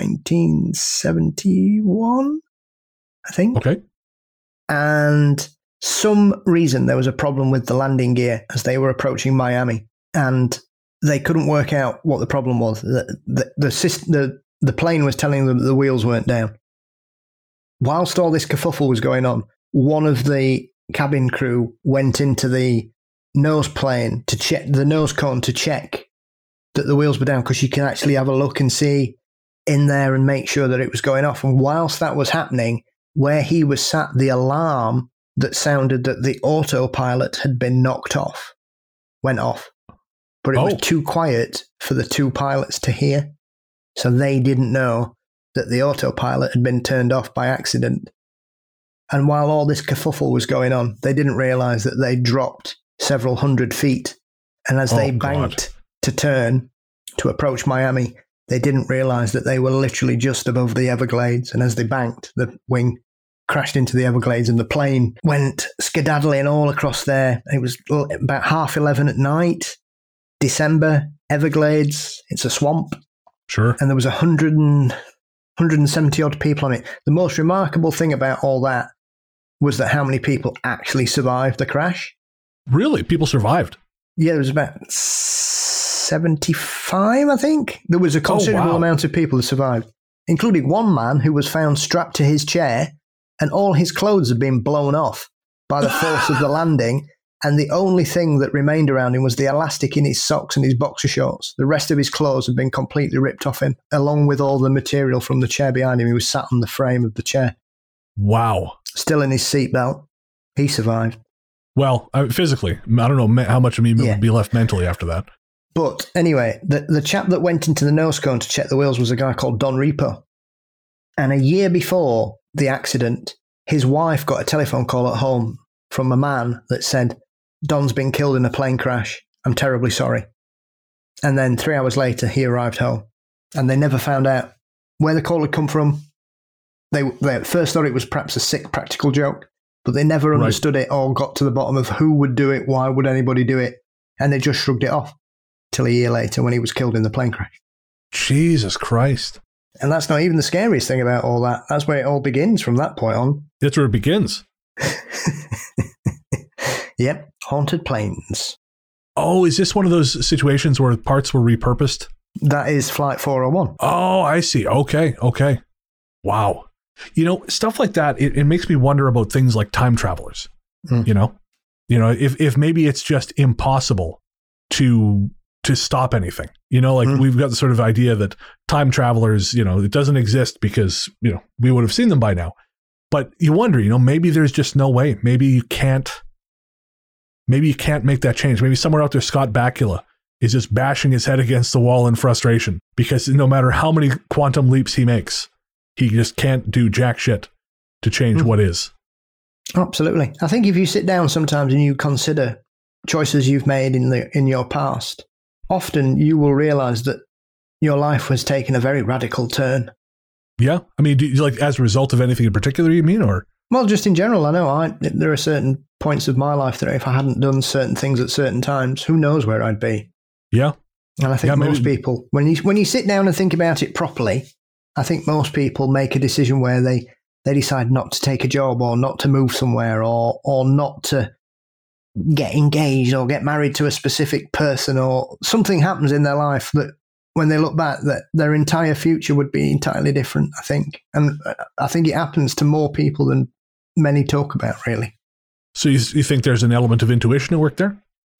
1971, I think. Okay. And some reason there was a problem with the landing gear as they were approaching Miami, and they couldn't work out what the problem was. The plane was telling them that the wheels weren't down. Whilst all this kerfuffle was going on, one of the cabin crew went into the nose plane to check the nose cone to check that the wheels were down, because you can actually have a look and see in there and make sure that it was going off. And whilst that was happening, where he was sat, the alarm that sounded that the autopilot had been knocked off went off. But it was too quiet for the two pilots to hear. So they didn't know that the autopilot had been turned off by accident. And while all this kerfuffle was going on, they didn't realize that they dropped several hundred feet. And as they banked to turn to approach Miami, they didn't realize that they were literally just above the Everglades. And as they banked, the wing crashed into the Everglades and the plane went skedaddling all across there. It was about 11:30 at night, December, Everglades. It's a swamp. Sure. And there was 170 odd people on it. The most remarkable thing about all that was that how many people actually survived the crash. Really? People survived? Yeah, there was about 75, I think. There was a considerable amount of people that survived, including one man who was found strapped to his chair and all his clothes had been blown off by the force of the landing. And the only thing that remained around him was the elastic in his socks and his boxer shorts. The rest of his clothes had been completely ripped off him, along with all the material from the chair behind him. He was sat on the frame of the chair. Wow. Still in his seatbelt. He survived. Well, physically. I don't know how much of me would be left mentally after that. But anyway, the chap that went into the nose cone to check the wheels was a guy called Don Repo. And a year before the accident, his wife got a telephone call at home from a man that said, Don's been killed in a plane crash. I'm terribly sorry. And then 3 hours later, he arrived home. And they never found out where the call had come from. They at first thought it was perhaps a sick practical joke, but they never understood it or got to the bottom of who would do it, why would anybody do it. And they just shrugged it off till a year later when he was killed in the plane crash. Jesus Christ. And that's not even the scariest thing about all that. That's where it all begins from that point on. That's where it begins. Yep, haunted planes. Oh, is this one of those situations where parts were repurposed? That is Flight 401. Oh, I see. Okay. Wow. Stuff like that, it makes me wonder about things like time travelers. If maybe it's just impossible to stop anything. We've got the sort of idea that time travelers, it doesn't exist because, we would have seen them by now. But you wonder, maybe there's just no way. Maybe you can't make that change. Maybe somewhere out there, Scott Bakula is just bashing his head against the wall in frustration because no matter how many quantum leaps he makes, he just can't do jack shit to change what is. Absolutely. I think if you sit down sometimes and you consider choices you've made in your past, often you will realize that your life was taking a very radical turn. Yeah. I mean, do you, as a result of anything in particular, you mean, or? Well, just in general, I know there are certain points of my life that if I hadn't done certain things at certain times, who knows where I'd be. Yeah. And I think most people, when you sit down and think about it properly, I think most people make a decision where they decide not to take a job or not to move somewhere or not to get engaged or get married to a specific person, or something happens in their life that when they look back, that their entire future would be entirely different, I think. And I think it happens to more people than many talk about, really. So you think there's an element of intuition at work there?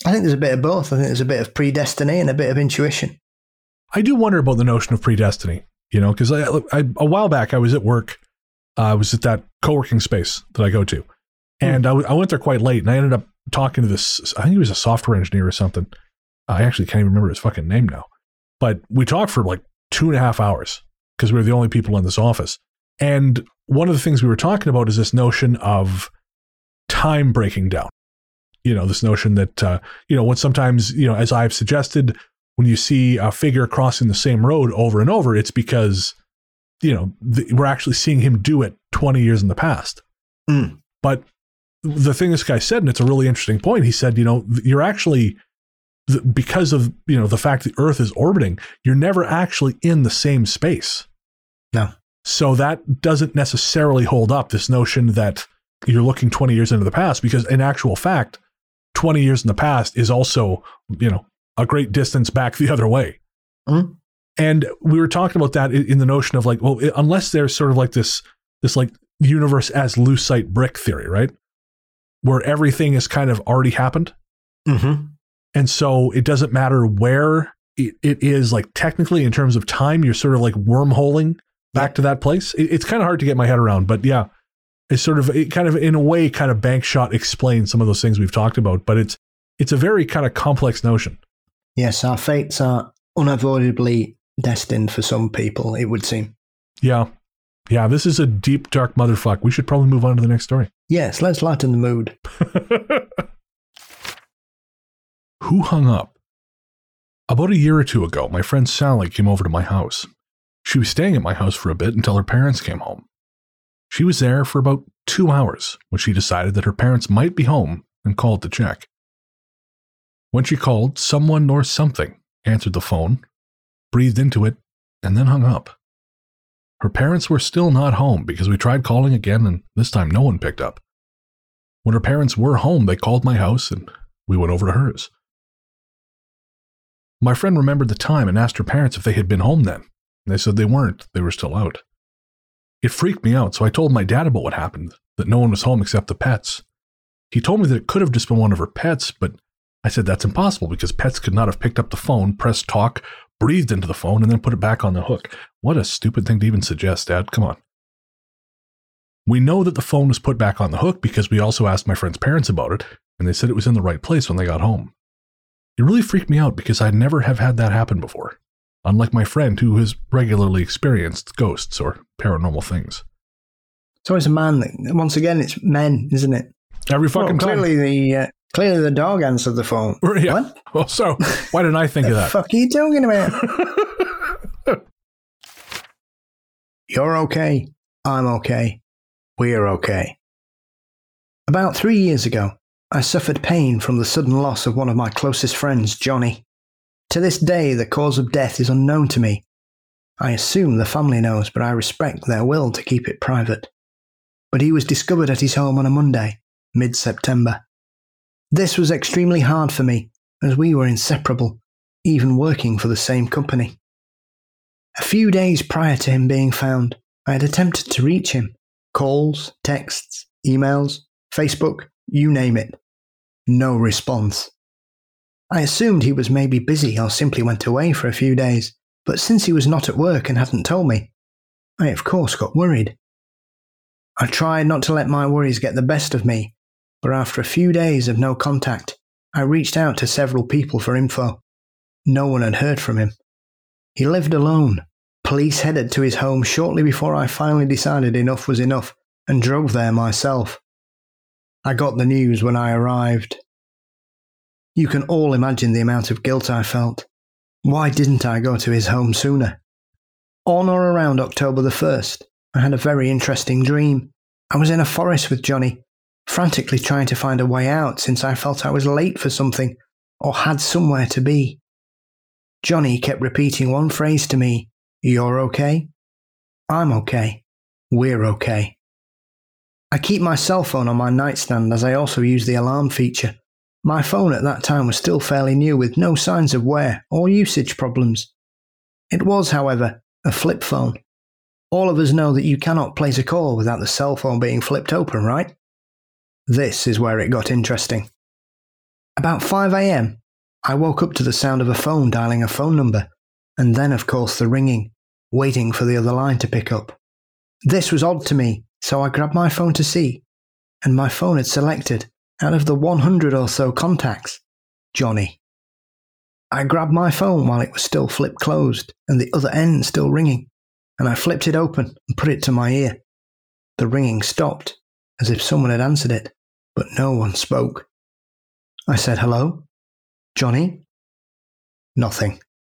I think there's a bit of both. I think there's a bit of predestiny and a bit of intuition. I do wonder about the notion of predestiny, because a while back I was at work. I was at that co-working space that I go to. And I went there quite late, and I ended up talking to this, I think he was a software engineer or something. I actually can't even remember his fucking name now. But we talked for like 2.5 hours because we were the only people in this office. And one of the things we were talking about is this notion of time breaking down. This notion that, when sometimes, as I've suggested, when you see a figure crossing the same road over and over, it's because, we're actually seeing him do it 20 years in the past. But the thing this guy said, and it's a really interesting point, he said, you're actually, because of, the fact that Earth is orbiting, you're never actually in the same space. No. So that doesn't necessarily hold up, this notion that you're looking 20 years into the past, because in actual fact, 20 years in the past is also, a great distance back the other way. And we were talking about that in the notion of like, well, unless there's sort of like this like universe as Lucite brick theory, right? Where everything has kind of already happened. And so it doesn't matter where it is, like technically in terms of time, you're sort of like wormholing back to that place. It's kind of hard to get my head around, but yeah, it kind of in a way kind of bank shot explains some of those things we've talked about, but it's a very kind of complex notion. Yes, our fates are unavoidably destined for some people, it would seem. Yeah. Yeah, this is a deep, dark motherfuck. We should probably move on to the next story. Yes, let's lighten the mood. Who hung up? About a year or two ago, my friend Sally came over to my house. She was staying at my house for a bit until her parents came home. She was there for about 2 hours when she decided that her parents might be home and called to check. When she called, someone or something answered the phone, breathed into it, and then hung up. Her parents were still not home because we tried calling again, and this time no one picked up. When her parents were home, they called my house, and we went over to hers. My friend remembered the time and asked her parents if they had been home then. They said they weren't. They were still out. It freaked me out, so I told my dad about what happened, that no one was home except the pets. He told me that it could have just been one of her pets, but I said that's impossible because pets could not have picked up the phone, pressed talk, breathed into the phone, and then put it back on the hook. What a stupid thing to even suggest, Dad. Come on. We know that the phone was put back on the hook because we also asked my friend's parents about it, and they said it was in the right place when they got home. It really freaked me out because I never have had that happen before, unlike my friend who has regularly experienced ghosts or paranormal things. It's always a man thing. Once again, it's men, isn't it? Every fucking time. Clearly the dog answered the phone. Yeah. What? Well, so why didn't I think of that? What the fuck are you talking about? You're okay. I'm okay. We're okay. About 3 years ago, I suffered pain from the sudden loss of one of my closest friends, Johnny. To this day, the cause of death is unknown to me. I assume the family knows, but I respect their will to keep it private. But he was discovered at his home on a Monday, mid-September. This was extremely hard for me, as we were inseparable, even working for the same company. A few days prior to him being found, I had attempted to reach him. Calls, texts, emails, Facebook, you name it. No response. I assumed he was maybe busy or simply went away for a few days, but since he was not at work and hadn't told me, I of course got worried. I tried not to let my worries get the best of me, but after a few days of no contact, I reached out to several people for info. No one had heard from him. He lived alone. Police headed to his home shortly before I finally decided enough was enough and drove there myself. I got the news when I arrived. You can all imagine the amount of guilt I felt. Why didn't I go to his home sooner? On or around October the 1st, I had a very interesting dream. I was in a forest with Johnny, frantically trying to find a way out since I felt I was late for something or had somewhere to be. Johnny kept repeating one phrase to me, "You're okay? I'm okay. We're okay." I keep my cell phone on my nightstand as I also use the alarm feature. My phone at that time was still fairly new with no signs of wear or usage problems. It was, however, a flip phone. All of us know that you cannot place a call without the cell phone being flipped open, right? This is where it got interesting. About 5 a.m., I woke up to the sound of a phone dialing a phone number, and then, of course, the ringing, waiting for the other line to pick up. This was odd to me, so I grabbed my phone to see, and my phone had selected, out of the 100 or so contacts, Johnny. I grabbed my phone while it was still flip closed and the other end still ringing, and I flipped it open and put it to my ear. The ringing stopped, as if someone had answered it, but no one spoke. I said, "Hello? Johnny?" Nothing.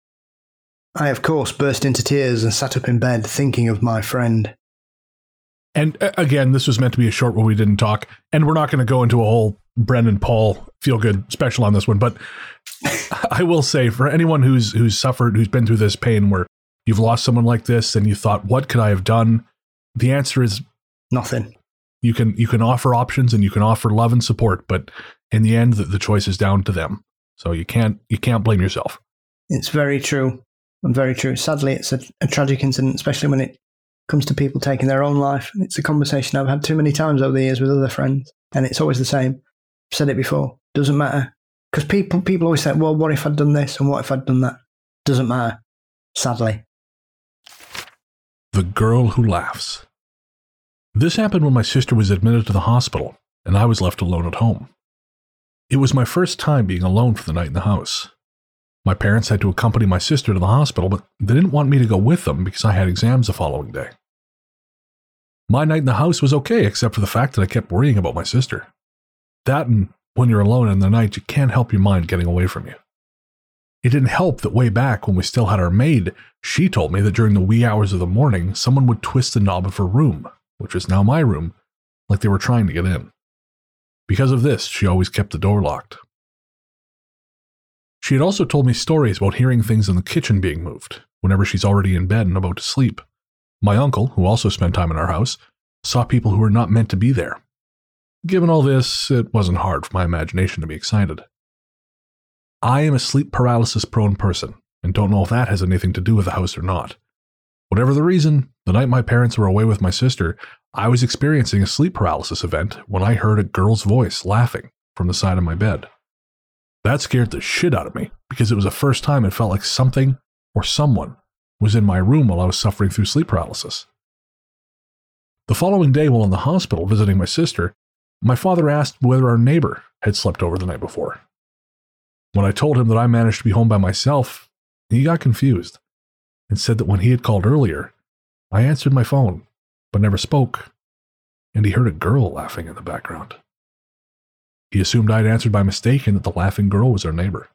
I, of course, burst into tears and sat up in bed thinking of my friend. And again, this was meant to be a short where we didn't talk, and we're not going to go into a whole Brendan Paul feel-good special on this one, but I will say, for anyone who's suffered, who's been through this pain where you've lost someone like this and you thought, what could I have done? The answer is nothing. You can offer options and you can offer love and support, but in the end, the choice is down to them. So you can't blame yourself. It's very true. Very true. Sadly, it's a tragic incident, especially when it comes to people taking their own life. It's a conversation I've had too many times over the years with other friends, and it's always the same. I've said it before. Doesn't matter. Because people always say, well, what if I'd done this and what if I'd done that? Doesn't matter. Sadly. The girl who laughs. This happened when my sister was admitted to the hospital, and I was left alone at home. It was my first time being alone for the night in the house. My parents had to accompany my sister to the hospital, but they didn't want me to go with them because I had exams the following day. My night in the house was okay, except for the fact that I kept worrying about my sister. That, and when you're alone in the night, you can't help your mind getting away from you. It didn't help that way back when we still had our maid, she told me that during the wee hours of the morning, someone would twist the knob of her room, which is now my room, like they were trying to get in. Because of this, she always kept the door locked. She had also told me stories about hearing things in the kitchen being moved, whenever she's already in bed and about to sleep. My uncle, who also spent time in our house, saw people who were not meant to be there. Given all this, it wasn't hard for my imagination to be excited. I am a sleep paralysis-prone person, and don't know if that has anything to do with the house or not. Whatever the reason, the night my parents were away with my sister, I was experiencing a sleep paralysis event when I heard a girl's voice laughing from the side of my bed. That scared the shit out of me, because it was the first time it felt like something or someone was in my room while I was suffering through sleep paralysis. The following day, while in the hospital visiting my sister, my father asked whether our neighbor had slept over the night before. When I told him that I managed to be home by myself, he got confused and said that when he had called earlier, I answered my phone, but never spoke, and he heard a girl laughing in the background. He assumed I'd answered by mistake and that the laughing girl was our neighbor.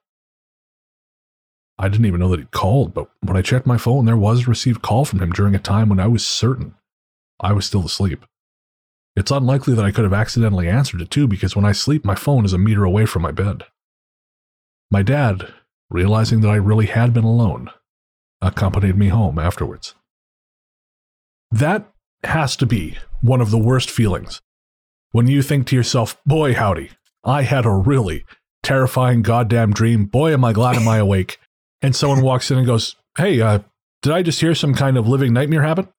I didn't even know that he'd called, but when I checked my phone, there was a received call from him during a time when I was certain I was still asleep. It's unlikely that I could have accidentally answered it too, because when I sleep, my phone is a meter away from my bed. My dad, realizing that I really had been alone, accompanied me home afterwards. That has to be one of the worst feelings. When you think to yourself, boy howdy, I had a really terrifying goddamn dream. Boy, am I glad am I awake. And someone walks in and goes, hey, did I just hear some kind of living nightmare happen?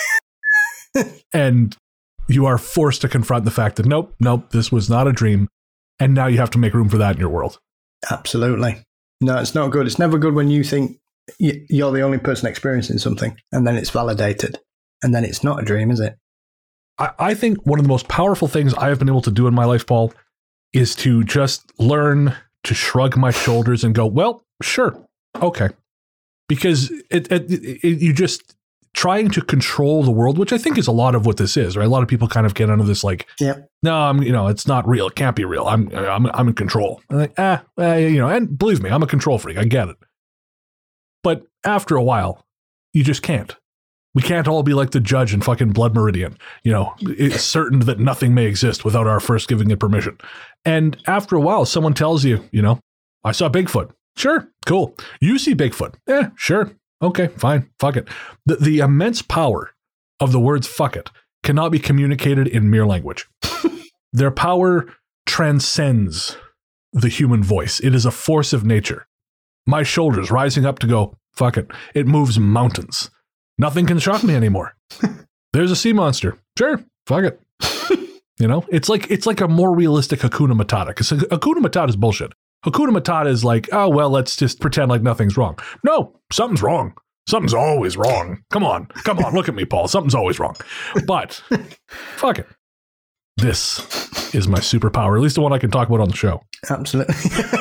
And you are forced to confront the fact that nope, this was not a dream. And now you have to make room for that in your world. Absolutely. No, it's not good. It's never good when you think you're the only person experiencing something and then it's validated. And then it's not a dream, is it? I think one of the most powerful things I have been able to do in my life, Paul, is to just learn to shrug my shoulders and go, well, sure, okay. Because you just trying to control the world, which I think is a lot of what this is, right? A lot of people kind of get under this like, no, it's not real. It can't be real. I'm in control. I'm like, and believe me, I'm a control freak. I get it. But after a while, you just can't. We can't all be like the judge in fucking Blood Meridian. It's certain that nothing may exist without our first giving it permission. And after a while, someone tells you, I saw Bigfoot. Sure, cool. You see Bigfoot. Sure. Okay, fine. Fuck it. The immense power of the words fuck it cannot be communicated in mere language. Their power transcends the human voice. It is a force of nature. My shoulders rising up to go, fuck it. It moves mountains. Nothing can shock me anymore. There's a sea monster. Sure, fuck it. You know, it's like a more realistic Hakuna Matata, because Hakuna Matata is bullshit. Hakuna Matata is like, oh, well, let's just pretend like nothing's wrong. No, something's wrong. Something's always wrong. Come on, look at me, Paul. Something's always wrong. But fuck it. This is my superpower, at least the one I can talk about on the show. Absolutely.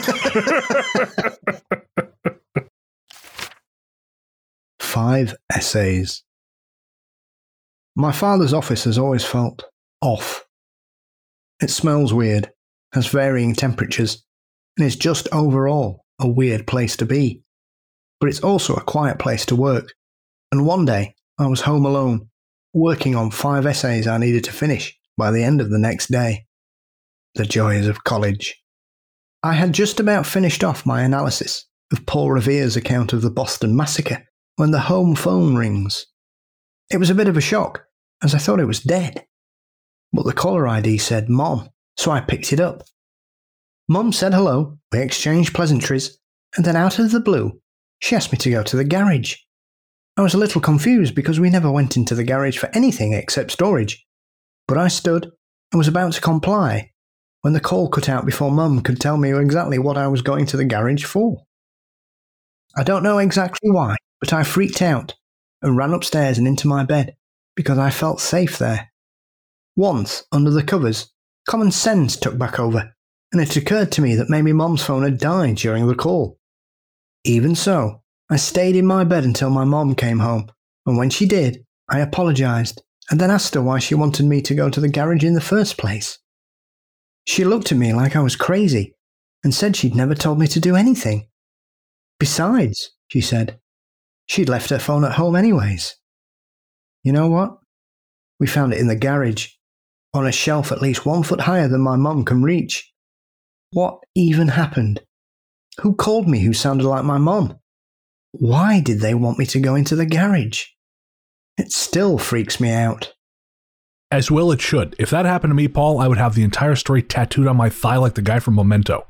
5 essays. My father's office has always felt off. It smells weird, has varying temperatures, and is just overall a weird place to be. But it's also a quiet place to work. And one day, I was home alone, working on 5 essays I needed to finish by the end of the next day. The joys of college. I had just about finished off my analysis of Paul Revere's account of the Boston Massacre when the home phone rings. It was a bit of a shock, as I thought it was dead. But the caller ID said Mom, so I picked it up. Mum said hello, we exchanged pleasantries, and then out of the blue, she asked me to go to the garage. I was a little confused because we never went into the garage for anything except storage. But I stood and was about to comply when the call cut out before Mum could tell me exactly what I was going to the garage for. I don't know exactly why, but I freaked out and ran upstairs and into my bed because I felt safe there. Once, under the covers, common sense took back over, and it occurred to me that maybe Mom's phone had died during the call. Even so, I stayed in my bed until my mom came home, and when she did, I apologised and then asked her why she wanted me to go to the garage in the first place. She looked at me like I was crazy and said she'd never told me to do anything. Besides, she said, she'd left her phone at home anyways. You know what? We found it in the garage, on a shelf at least 1 foot higher than my mum can reach. What even happened? Who called me who sounded like my mum? Why did they want me to go into the garage? It still freaks me out. As well it should. If that happened to me, Paul, I would have the entire story tattooed on my thigh like the guy from Memento.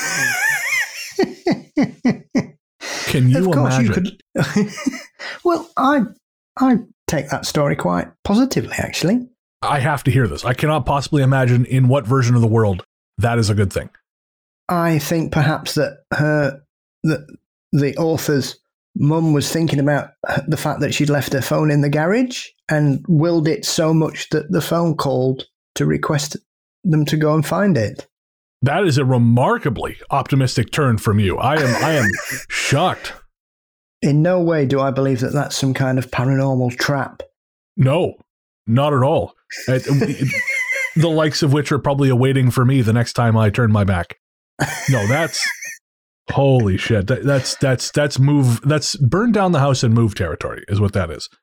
Can you imagine? Well, I take that story quite positively, actually. I have to hear this. I cannot possibly imagine in what version of the world that is a good thing. I think perhaps that the author's mum was thinking about the fact that she'd left her phone in the garage and willed it so much that the phone called to request them to go and find it. That is a remarkably optimistic turn from you. I am shocked. In no way do I believe that that's some kind of paranormal trap. No, not at all. The likes of which are probably awaiting for me the next time I turn my back. No, that's holy shit. That's move. That's burn down the house and move territory is what that is.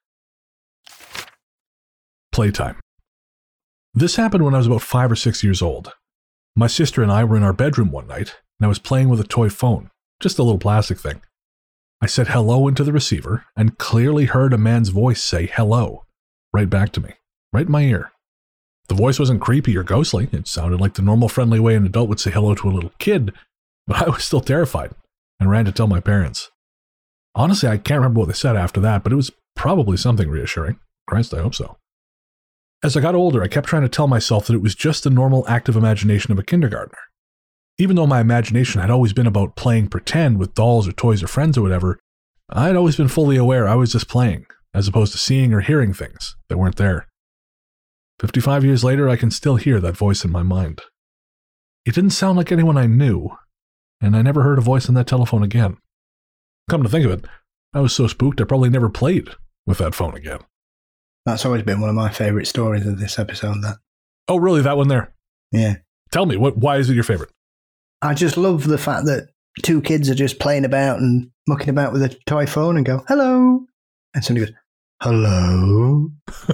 Playtime. This happened when I was about 5 or 6 years old. My sister and I were in our bedroom one night, and I was playing with a toy phone, just a little plastic thing. I said hello into the receiver and clearly heard a man's voice say hello right back to me, right in my ear. The voice wasn't creepy or ghostly. It sounded like the normal friendly way an adult would say hello to a little kid, but I was still terrified and ran to tell my parents. Honestly, I can't remember what they said after that, but it was probably something reassuring. Christ, I hope so. As I got older, I kept trying to tell myself that it was just the normal active imagination of a kindergartner. Even though my imagination had always been about playing pretend with dolls or toys or friends or whatever, I'd always been fully aware I was just playing, as opposed to seeing or hearing things that weren't there. 55 years later, I can still hear that voice in my mind. It didn't sound like anyone I knew, and I never heard a voice on that telephone again. Come to think of it, I was so spooked I probably never played with that phone again. That's always been one of my favourite stories of this episode, that. Oh, really? That one there? Yeah. Tell me, why is it your favorite? I just love the fact that 2 kids are just playing about and mucking about with a toy phone and go, hello. And somebody goes, hello.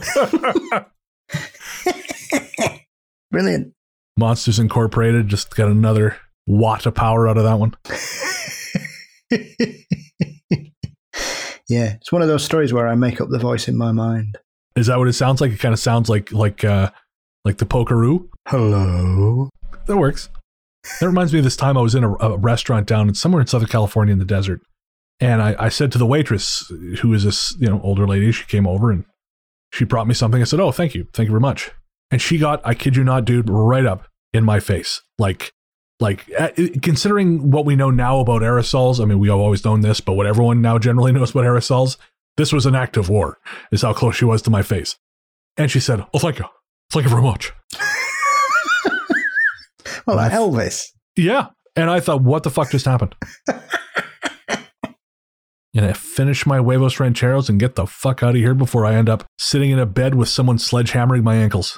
Brilliant. Monsters Incorporated just got another watt of power out of that one. Yeah, it's one of those stories where I make up the voice in my mind. Is that what it sounds like? It kind of sounds like the Pokeroo. Hello. That works. That reminds me of this time I was in a restaurant down somewhere in Southern California in the desert. And I said to the waitress, who is this, older lady, she came over and she brought me something. I said, oh, thank you. Thank you very much. And she got, I kid you not, dude, right up in my face. Like, considering what we know now about aerosols, I mean, we have always known this, but what everyone now generally knows about aerosols, this was an act of war, is how close she was to my face. And she said, oh, thank you. Thank you very much. Well, like Elvis. Yeah. And I thought, what the fuck just happened? And I finish my huevos rancheros and get the fuck out of here before I end up sitting in a bed with someone sledgehammering my ankles.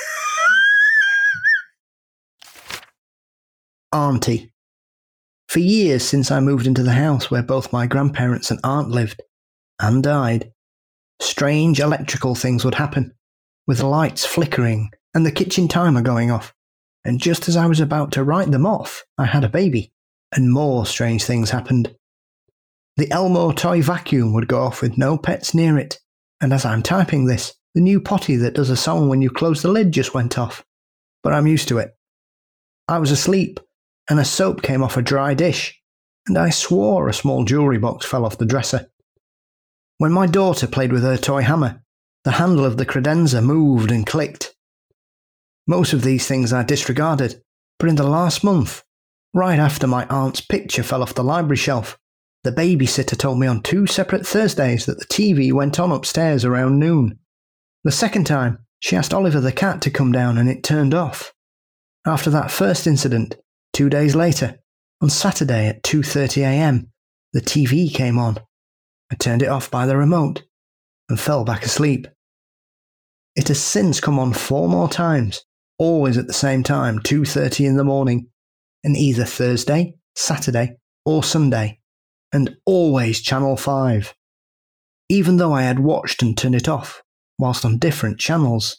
Auntie. For years since I moved into the house where both my grandparents and aunt lived and died, strange electrical things would happen, with the lights flickering and the kitchen timer going off. And just as I was about to write them off, I had a baby, and more strange things happened. The Elmo toy vacuum would go off with no pets near it, and as I'm typing this, the new potty that does a song when you close the lid just went off. But I'm used to it. I was asleep, and a soap came off a dry dish, and I swore a small jewellery box fell off the dresser. When my daughter played with her toy hammer, the handle of the credenza moved and clicked. Most of these things I disregarded, but in the last month, right after my aunt's picture fell off the library shelf, the babysitter told me on 2 separate Thursdays that the TV went on upstairs around noon. The second time, she asked Oliver the cat to come down and it turned off. After that first incident, 2 days later, on Saturday at 2:30 a.m, the TV came on. I turned it off by the remote and fell back asleep. It has since come on 4 more times, always at the same time, 2:30 in the morning, and either Thursday, Saturday, or Sunday, and always Channel 5, even though I had watched and turned it off whilst on different channels.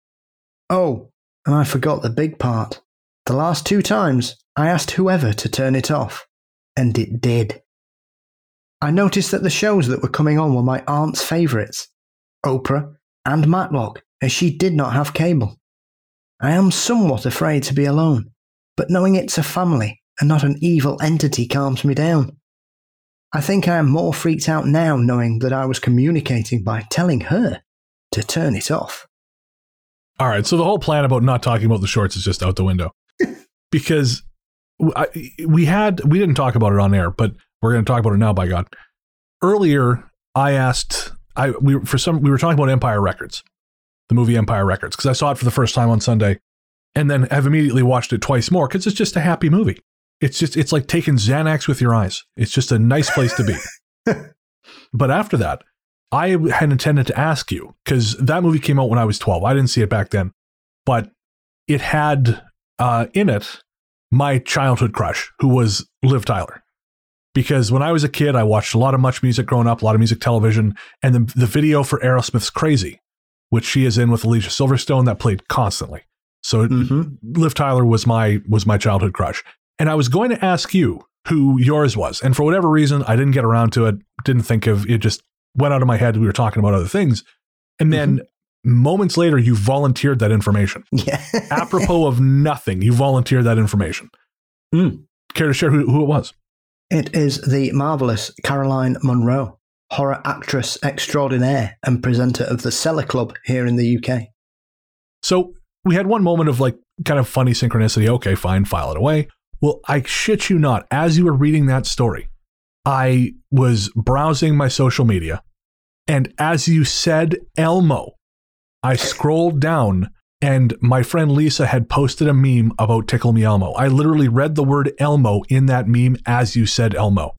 Oh, and I forgot the big part. The last 2 times, I asked whoever to turn it off, and it did. I noticed that the shows that were coming on were my aunt's favourites, Oprah and Matlock, as she did not have cable. I am somewhat afraid to be alone, but knowing it's a family and not an evil entity calms me down. I think I am more freaked out now knowing that I was communicating by telling her to turn it off. All right, so the whole plan about not talking about the shorts is just out the window. Because we didn't talk about it on air, but we're going to talk about it now, by God. Earlier, I asked, we were talking about Empire Records, the movie Empire Records, because I saw it for the first time on Sunday, and then have immediately watched it twice more, because it's just a happy movie. It's like taking Xanax with your eyes. It's just a nice place to be. But after that, I had intended to ask you, because that movie came out when I was 12. I didn't see it back then, but it had in it my childhood crush, who was Liv Tyler. Because when I was a kid, I watched a lot of Much Music growing up, a lot of music television, and the video for Aerosmith's Crazy, which she is in with Alicia Silverstone, that played constantly. So Liv Tyler was my childhood crush. And I was going to ask you who yours was. And for whatever reason, I didn't get around to it, didn't think of it, just went out of my head. We were talking about other things. And then moments later, you volunteered that information. Yeah. Apropos of nothing, you volunteered that information. Care to share who it was? It is the marvellous Caroline Munro, horror actress extraordinaire and presenter of the Cellar Club here in the UK. So we had one moment of like kind of funny synchronicity. Okay, fine, file it away. Well, I shit you not, as you were reading that story, I was browsing my social media, and as you said Elmo, I scrolled down, and my friend Lisa had posted a meme about Tickle Me Elmo. I literally read the word Elmo in that meme as you said Elmo.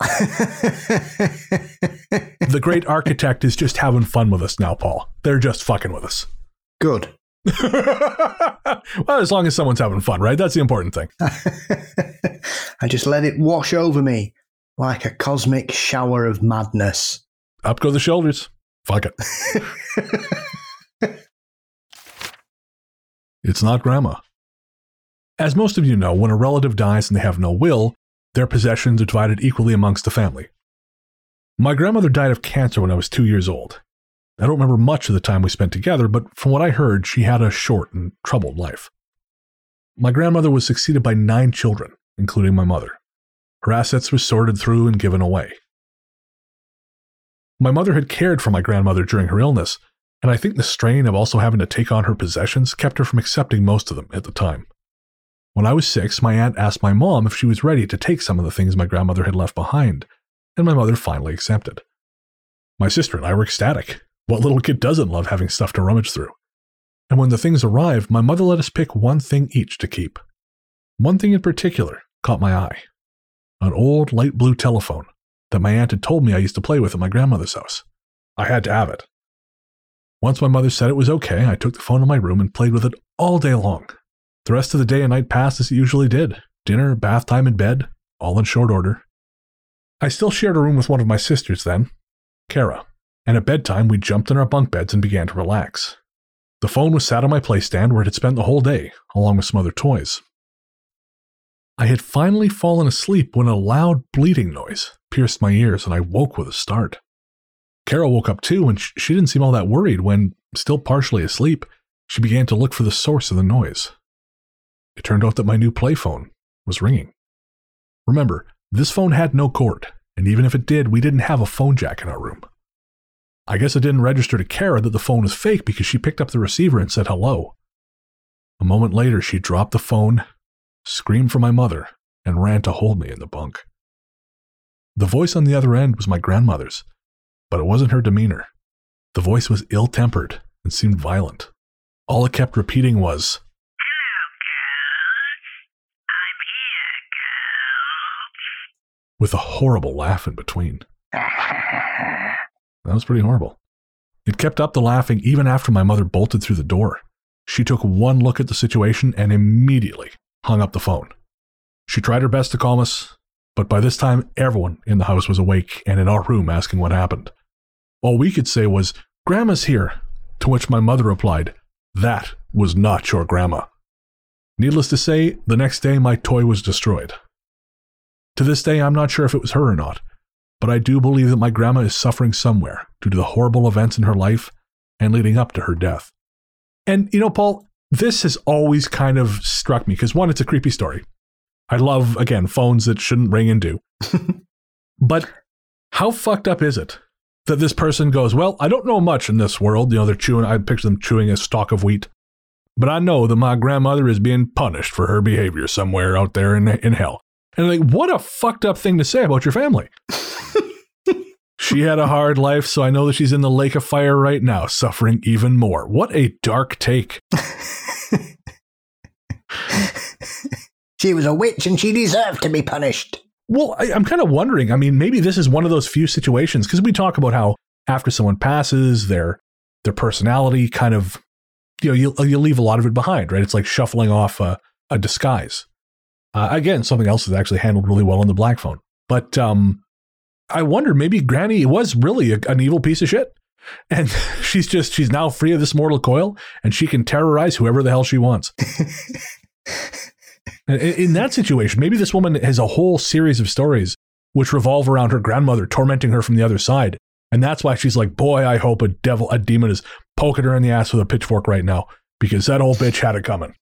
The great architect is just having fun with us now, Paul. They're just fucking with us. Good. Well, as long as someone's having fun, right? That's the important thing. I just let it wash over me like a cosmic shower of madness. Up go the shoulders. Fuck it. It's not grandma. As most of you know, when a relative dies and they have no will, their possessions are divided equally amongst the family. My grandmother died of cancer when I was 2 years old. I don't remember much of the time we spent together, but from what I heard, she had a short and troubled life. My grandmother was succeeded by 9 children, including my mother. Her assets were sorted through and given away. My mother had cared for my grandmother during her illness, And I think the strain of also having to take on her possessions kept her from accepting most of them at the time. When I was 6, my aunt asked my mom if she was ready to take some of the things my grandmother had left behind, and my mother finally accepted. My sister and I were ecstatic. What little kid doesn't love having stuff to rummage through? And when the things arrived, my mother let us pick one thing each to keep. One thing in particular caught my eye. An old light blue telephone that my aunt had told me I used to play with at my grandmother's house. I had to have it. Once my mother said it was okay, I took the phone to my room and played with it all day long. The rest of the day and night passed as it usually did. Dinner, bath time, and bed, all in short order. I still shared a room with one of my sisters then, Kara, and at bedtime we jumped in our bunk beds and began to relax. The phone was sat on my playstand where it had spent the whole day, along with some other toys. I had finally fallen asleep when a loud bleating noise pierced my ears and I woke with a start. Kara woke up too, and she didn't seem all that worried when, still partially asleep, she began to look for the source of the noise. It turned out that my new play phone was ringing. Remember, this phone had no cord, and even if it did, we didn't have a phone jack in our room. I guess it didn't register to Kara that the phone was fake because she picked up the receiver and said hello. A moment later, she dropped the phone, screamed for my mother, and ran to hold me in the bunk. The voice on the other end was my grandmother's, but it wasn't her demeanor. The voice was ill-tempered and seemed violent. All it kept repeating was, "Hello, Coach. I'm here, Coach," with a horrible laugh in between. That was pretty horrible. It kept up the laughing even after my mother bolted through the door. She took one look at the situation and immediately hung up the phone. She tried her best to calm us, but by this time everyone in the house was awake and in our room asking what happened. All we could say was, "Grandma's here," to which my mother replied, "That was not your grandma." Needless to say, the next day my toy was destroyed. To this day, I'm not sure if it was her or not, but I do believe that my grandma is suffering somewhere due to the horrible events in her life and leading up to her death. And, Paul, this has always kind of struck me because, one, it's a creepy story. I love, again, phones that shouldn't ring and do. But how fucked up is it that this person goes, well, I don't know much in this world. They're chewing, I picture them chewing a stalk of wheat. But I know that my grandmother is being punished for her behavior somewhere out there in hell. And like, what a fucked up thing to say about your family. She had a hard life, so I know that she's in the lake of fire right now, suffering even more. What a dark take. She was a witch and she deserved to be punished. Well, I'm kind of wondering, maybe this is one of those few situations, because we talk about how after someone passes, their personality kind of, you leave a lot of it behind, right? It's like shuffling off a disguise. Again, something else is actually handled really well on the Black Phone. But I wonder, maybe Granny was really an evil piece of shit. And she's now free of this mortal coil, and she can terrorize whoever the hell she wants. In that situation, maybe this woman has a whole series of stories which revolve around her grandmother tormenting her from the other side. And that's why she's like, boy, I hope a demon is poking her in the ass with a pitchfork right now, because that old bitch had it coming.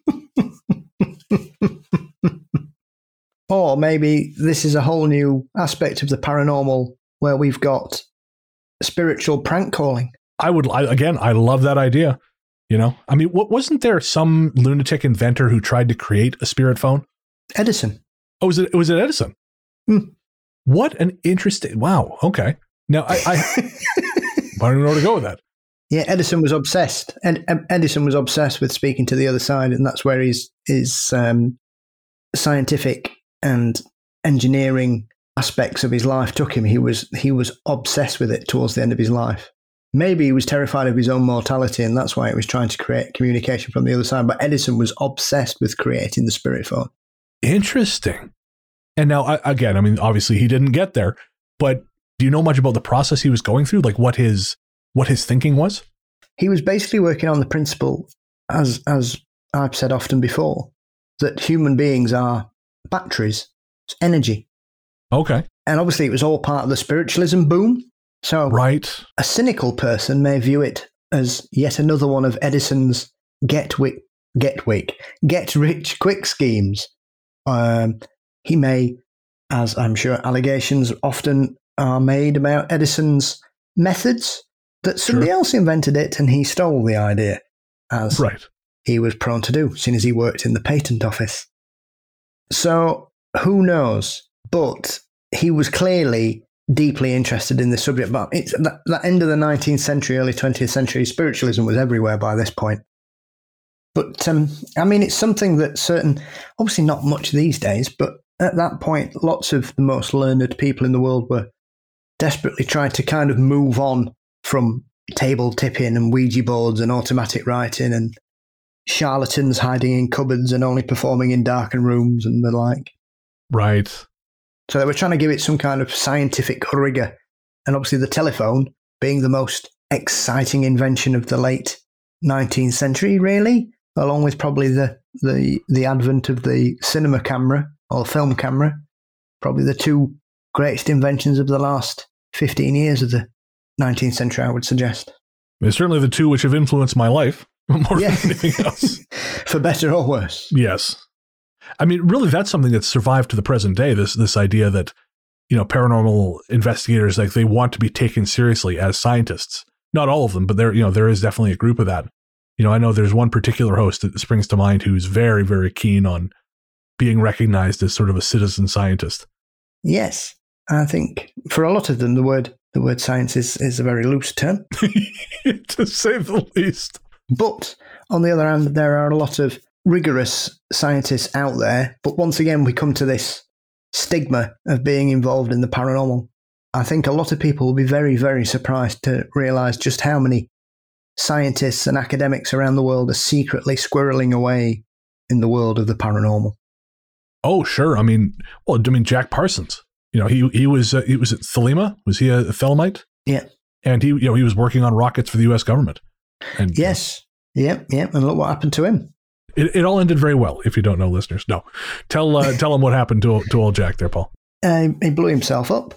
Or maybe this is a whole new aspect of the paranormal where we've got spiritual prank calling. I love that idea. Wasn't there some lunatic inventor who tried to create a spirit phone? Edison. Oh, was it Edison? What an interesting, wow. Okay. Now I don't even know where to go with that. Yeah, Edison was obsessed. And Edison was obsessed with speaking to the other side, and that's where his scientific and engineering aspects of his life took him. He was obsessed with it towards the end of his life. Maybe he was terrified of his own mortality, and that's why he was trying to create communication from the other side. But Edison was obsessed with creating the spirit phone. Interesting. And now, again, obviously he didn't get there, but do you know much about the process he was going through? Like what his thinking was? He was basically working on the principle, as I've said often before, that human beings are batteries. It's energy. Okay. And obviously it was all part of the spiritualism boom. So right. A cynical person may view it as yet another one of Edison's get rich quick schemes. He may, as I'm sure allegations often are made about Edison's methods, that somebody else invented it and he stole the idea, as Right. he was prone to do, seeing as he worked in the patent office. So, who knows? But he was clearly deeply interested in the subject. But it's that end of the 19th century, early 20th century, spiritualism was everywhere by this point. But, I mean, it's something that obviously not much these days, but at that point, lots of the most learned people in the world were desperately trying to kind of move on from table tipping and Ouija boards and automatic writing and charlatans hiding in cupboards and only performing in darkened rooms and the like. Right. So they were trying to give it some kind of scientific rigor. And obviously the telephone being the most exciting invention of the late 19th century, really, along with probably the advent of the cinema camera or film camera, probably the two greatest inventions of the last 15 years of the 19th century, I would suggest. It's certainly the two which have influenced my life more than anything else. For better or worse. Yes. I mean, really, that's something that's survived to the present day, this idea that, paranormal investigators, like, they want to be taken seriously as scientists. Not all of them, but there is definitely a group of that. I know there's one particular host that springs to mind who's very, very keen on being recognized as sort of a citizen scientist. Yes. I think for a lot of them, the word science is a very loose term. To say the least. But on the other hand, there are a lot of rigorous scientists out there. But once again, we come to this stigma of being involved in the paranormal. I think a lot of people will be very, very surprised to realize just how many scientists and academics around the world are secretly squirreling away in the world of the paranormal. Oh, sure. I mean, Jack Parsons. He was at Thelema. Was he a Thelemite? Yeah. And he was working on rockets for the U.S. government. And yes. Yep. And look what happened to him. It all ended very well, if you don't know, listeners. No. Tell him what happened to old Jack there, Paul. He blew himself up.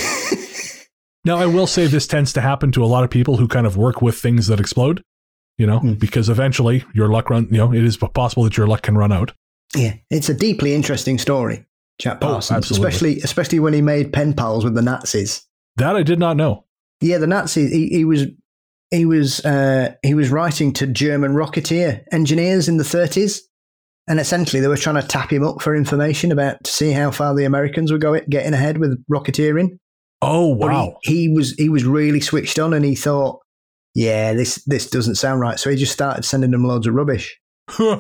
Now, I will say this tends to happen to a lot of people who kind of work with things that explode, because eventually your luck it is possible that your luck can run out. Yeah, it's a deeply interesting story, Jack Parsons, especially when he made pen pals with the Nazis. That I did not know. Yeah, the Nazis. He was writing to German rocketeer engineers in the 30s, and essentially they were trying to tap him up for information to see how far the Americans were getting ahead with rocketeering. Oh wow! But he was really switched on, and he thought, "Yeah, this doesn't sound right." So he just started sending them loads of rubbish. I'm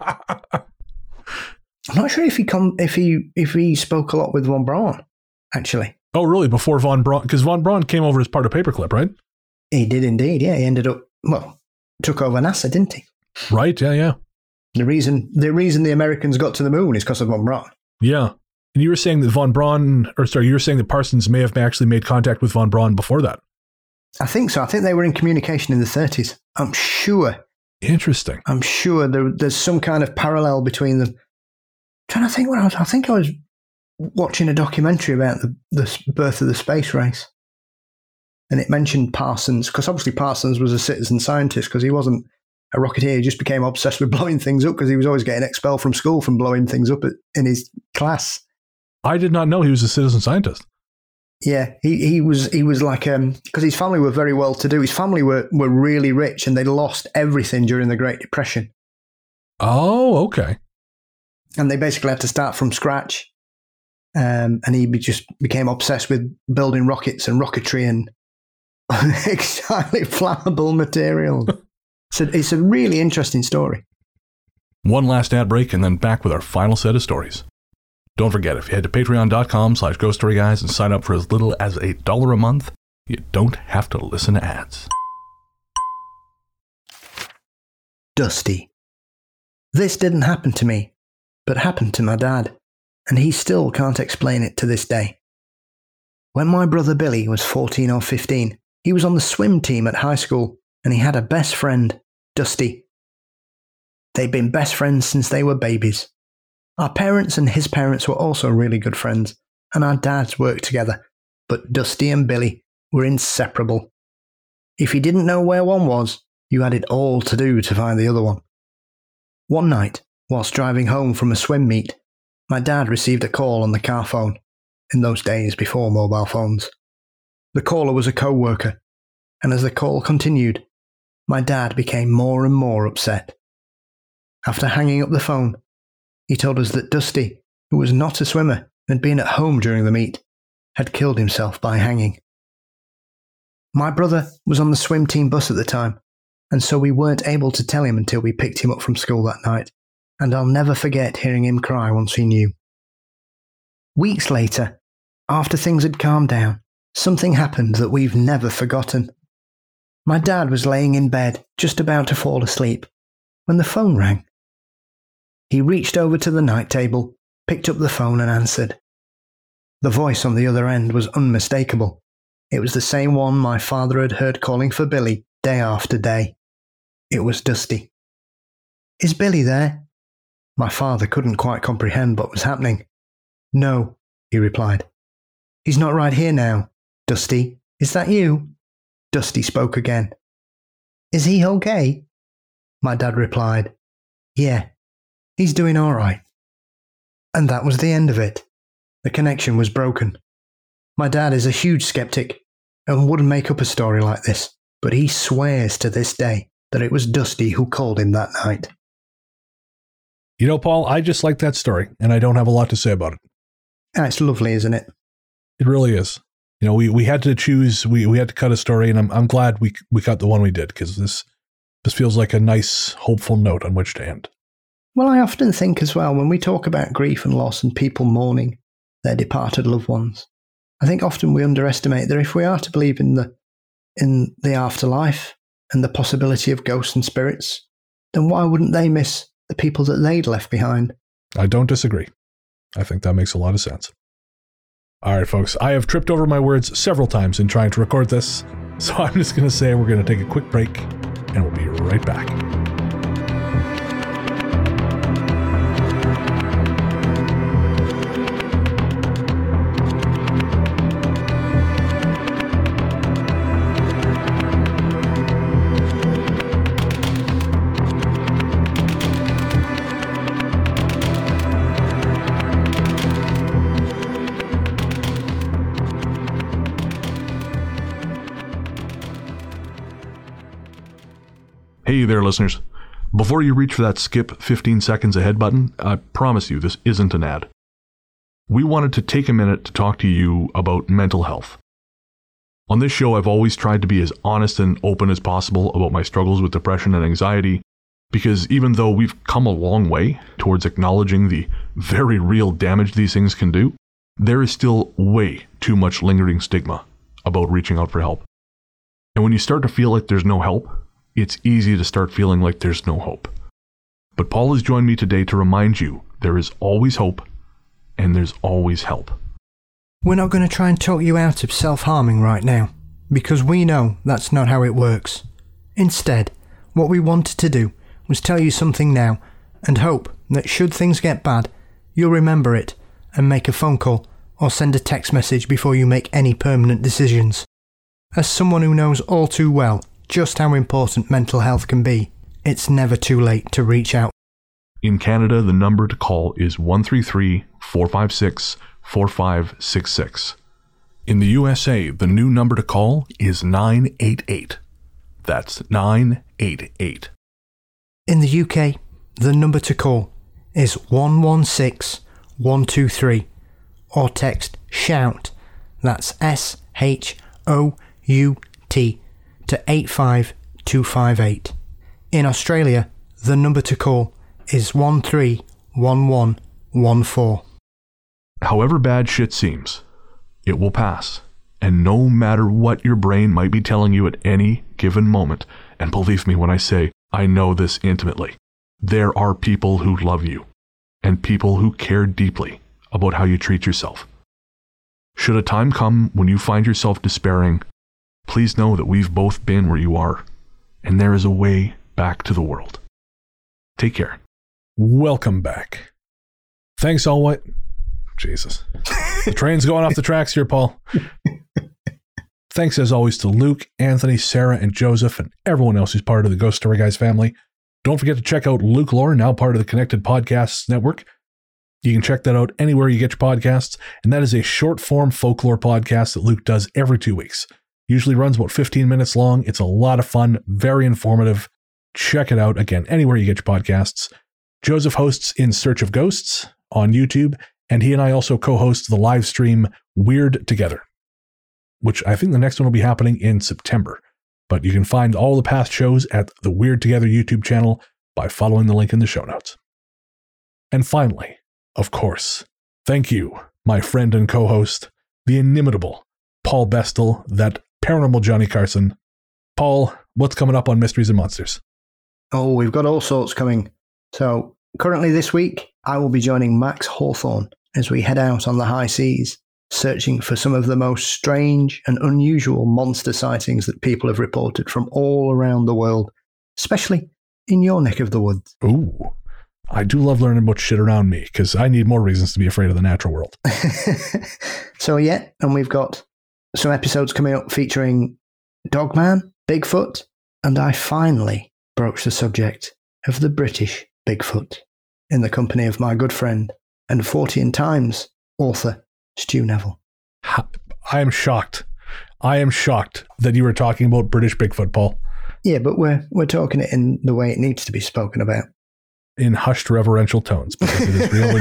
not sure if he spoke a lot with von Braun, actually. Oh, really? Before von Braun, because von Braun came over as part of Paperclip, right? He did indeed. Yeah, he ended up took over NASA, didn't he? Right. Yeah. The reason the Americans got to the moon is because of von Braun. Yeah. And you were saying that you were saying that Parsons may have actually made contact with von Braun before that. I think so. I think they were in communication in the 30s. I'm sure. Interesting. I'm sure there's some kind of parallel between them. I'm trying to think I think I was watching a documentary about the birth of the space race. And it mentioned Parsons, because obviously Parsons was a citizen scientist because he wasn't a rocketeer. He just became obsessed with blowing things up because he was always getting expelled from school from blowing things up in his class. I did not know he was a citizen scientist. Yeah, he was like, because his family were very well to do. His family were really rich and they lost everything during the Great Depression. Oh, okay. And they basically had to start from scratch. And he just became obsessed with building rockets and rocketry and highly flammable materials. So it's a really interesting story. One last ad break and then back with our final set of stories. Don't forget, if you head to patreon.com/ghoststoryguys and sign up for as little as $1 a month, you don't have to listen to ads. Dusty. This didn't happen to me, but happened to my dad, and he still can't explain it to this day. When my brother Billy was 14 or 15, he was on the swim team at high school, and he had a best friend, Dusty. They'd been best friends since they were babies. Our parents and his parents were also really good friends, and our dads worked together, but Dusty and Billy were inseparable. If you didn't know where one was, you had it all to do to find the other one. One night, whilst driving home from a swim meet, my dad received a call on the car phone, in those days before mobile phones. The caller was a co-worker, and as the call continued, my dad became more and more upset. After hanging up the phone, he told us that Dusty, who was not a swimmer and had been at home during the meet, had killed himself by hanging. My brother was on the swim team bus at the time, and so we weren't able to tell him until we picked him up from school that night, and I'll never forget hearing him cry once he knew. Weeks later, after things had calmed down, something happened that we've never forgotten. My dad was laying in bed, just about to fall asleep, when the phone rang. He reached over to the night table, picked up the phone and answered. The voice on the other end was unmistakable. It was the same one my father had heard calling for Billy day after day. It was Dusty. Is Billy there? My father couldn't quite comprehend what was happening. No, he replied. He's not right here now. Dusty, is that you? Dusty spoke again. Is he okay? My dad replied. Yeah, he's doing all right. And that was the end of it. The connection was broken. My dad is a huge skeptic and wouldn't make up a story like this, but he swears to this day that it was Dusty who called him that night. You know, Paul, I just like that story, and I don't have a lot to say about it. It's lovely, isn't it? It really is. You know, we had to choose, we had to cut a story, and I'm glad we cut the one we did, because this feels like a nice, hopeful note on which to end. Well, I often think as well, when we talk about grief and loss and people mourning their departed loved ones, I think often we underestimate that if we are to believe in the afterlife and the possibility of ghosts and spirits, then why wouldn't they miss the people that they'd left behind? I don't disagree. I think that makes a lot of sense. All right, folks, I have tripped over my words several times in trying to record this, so I'm just going to say we're going to take a quick break, and we'll be right back. Hey there, listeners. Before you reach for that skip 15 seconds ahead button, I promise you this isn't an ad. We wanted to take a minute to talk to you about mental health. On this show, I've always tried to be as honest and open as possible about my struggles with depression and anxiety, because even though we've come a long way towards acknowledging the very real damage these things can do, there is still way too much lingering stigma about reaching out for help. And when you start to feel like there's no help, it's easy to start feeling like there's no hope. But Paul has joined me today to remind you there is always hope and there's always help. We're not going to try and talk you out of self-harming right now, because we know that's not how it works. Instead, what we wanted to do was tell you something now and hope that should things get bad, you'll remember it and make a phone call or send a text message before you make any permanent decisions. As someone who knows all too well just how important mental health can be, it's never too late to reach out. In Canada, the number to call is 133-456-4566. In the USA, the new number to call is 988. That's 988. In the UK, the number to call is 116123, or text SHOUT, that's SHOUT, to 85258. In Australia, the number to call is 131114. However bad shit seems, it will pass. And no matter what your brain might be telling you at any given moment, and believe me when I say I know this intimately, there are people who love you, and people who care deeply about how you treat yourself. Should a time come when you find yourself despairing, please know that we've both been where you are, and there is a way back to the world. Take care. Welcome back. Thanks, always. Jesus. The train's going off the tracks here, Paul. Thanks, as always, to Luke, Anthony, Sarah, and Joseph, and everyone else who's part of the Ghost Story Guys family. Don't forget to check out Luke Lore, now part of the Connected Podcasts Network. You can check that out anywhere you get your podcasts, and that is a short-form folklore podcast that Luke does every 2 weeks. Usually runs about 15 minutes long. It's a lot of fun, very informative. Check it out. Again, anywhere you get your podcasts. Joseph hosts In Search of Ghosts on YouTube, and he and I also co-host the live stream Weird Together, which I think the next one will be happening in September. But you can find all the past shows at the Weird Together YouTube channel by following the link in the show notes. And finally, of course, thank you, my friend and co-host, the inimitable Paul Bestel, that paranormal Johnny Carson. Paul, what's coming up on Mysteries and Monsters? Oh, we've got all sorts coming. So currently this week, I will be joining Max Hawthorne as we head out on the high seas, searching for some of the most strange and unusual monster sightings that people have reported from all around the world, especially in your neck of the woods. Ooh, I do love learning about shit around me, because I need more reasons to be afraid of the natural world. So yeah, and we've got some episodes coming up featuring Dogman, Bigfoot, and I finally broached the subject of the British Bigfoot in the company of my good friend and 40 Times author, Stu Neville. I am shocked. I am shocked that you were talking about British Bigfoot, Paul. Yeah, but we're talking it in the way it needs to be spoken about. In hushed reverential tones, because it is real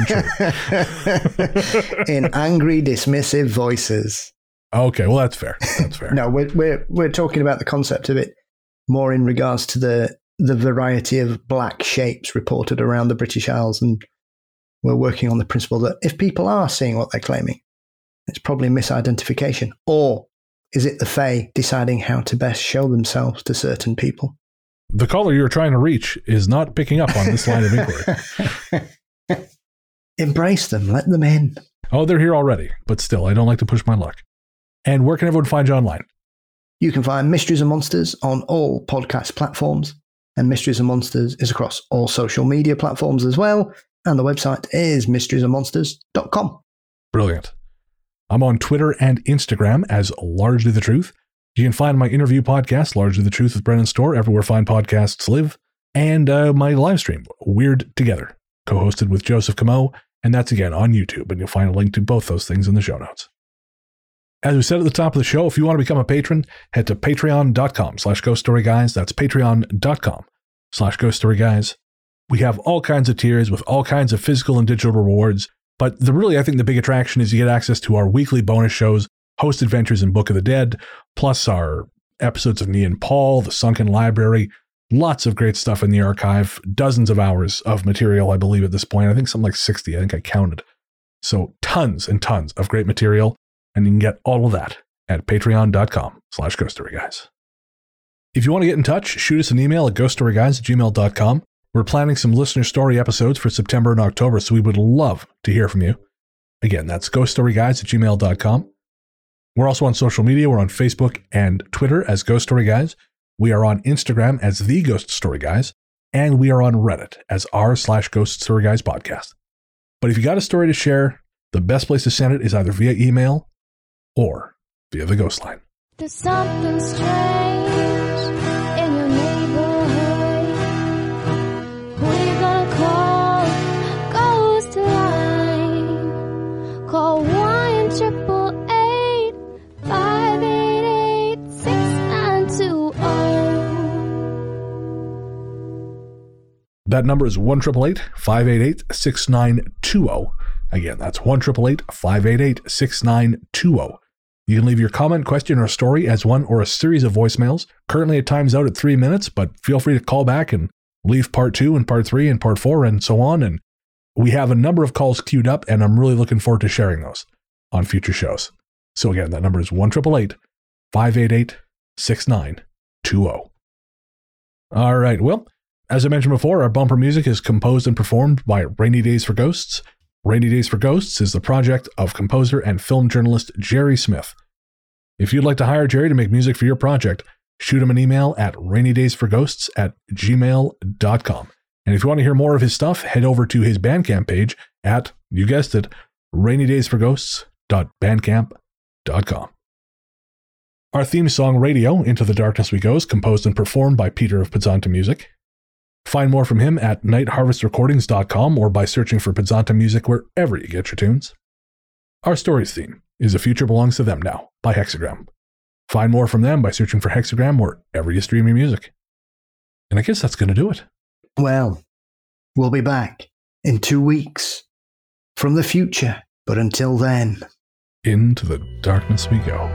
and true. In angry, dismissive voices. Okay, well, that's fair. That's fair. No, we're talking about the concept of it more in regards to the variety of black shapes reported around the British Isles, and we're working on the principle that if people are seeing what they're claiming, it's probably misidentification. Or is it the Fae deciding how to best show themselves to certain people? The caller you're trying to reach is not picking up on this line of inquiry. Embrace them. Let them in. Oh, they're here already. But still, I don't like to push my luck. And where can everyone find you online? You can find Mysteries and Monsters on all podcast platforms. And Mysteries and Monsters is across all social media platforms as well. And the website is mysteriesandmonsters.com. Brilliant. I'm on Twitter and Instagram as Largely the Truth. You can find my interview podcast, Largely the Truth with Brennan Storr, everywhere fine podcasts live. And my live stream, Weird Together, co-hosted with Joseph Camo. And that's again on YouTube. And you'll find a link to both those things in the show notes. As we said at the top of the show, if you want to become a patron, head to patreon.com/ghoststoryguys. That's patreon.com/ghoststoryguys. We have all kinds of tiers with all kinds of physical and digital rewards. But I think the big attraction is you get access to our weekly bonus shows, Host Adventures in Book of the Dead, plus our episodes of me and Paul, The Sunken Library, lots of great stuff in the archive, dozens of hours of material, I believe, at this point. I think something like 60, I think I counted. So tons and tons of great material. And you can get all of that at patreon.com/ghoststoryguys. If you want to get in touch, shoot us an email at ghoststoryguys@gmail.com. We're planning some listener story episodes for September and October, so we would love to hear from you. Again, that's ghoststoryguys@gmail.com. We're also on social media. We're on Facebook and Twitter as Ghost Story Guys. We are on Instagram as The Ghost Story Guys. And we are on Reddit as r/Ghost Story Guys podcast. But if you got a story to share, the best place to send it is either via email or via the Ghost Line. There's something strange in your neighborhood. Who you gonna call? Ghost line. Call 1-888-588-6920. That number is 1-888-588-6920. Again, that's 1-888-588-6920. You can leave your comment, question, or story as one or a series of voicemails. Currently, it times out at 3 minutes, but feel free to call back and leave part 2 and part 3 and part 4 and so on. And we have a number of calls queued up, and I'm really looking forward to sharing those on future shows. So again, that number is 1-888-588-6920. All right, well, as I mentioned before, our bumper music is composed and performed by Rainy Days for Ghosts. Rainy Days for Ghosts is the project of composer and film journalist Jerry Smith. If you'd like to hire Jerry to make music for your project, shoot him an email at rainydaysforghosts@gmail.com. And if you want to hear more of his stuff, head over to his Bandcamp page at, you guessed it, rainydaysforghosts.bandcamp.com. Our theme song, Radio, Into the Darkness We Go, is composed and performed by Peter of Pizzanta Music. Find more from him at nightharvestrecordings.com or by searching for Pizzanta Music wherever you get your tunes. Our story's theme is A Future Belongs to Them Now by Hexagram. Find more from them by searching for Hexagram wherever you stream your music. And I guess that's going to do it. Well, we'll be back in 2 weeks from the future. But until then, Into the darkness we go.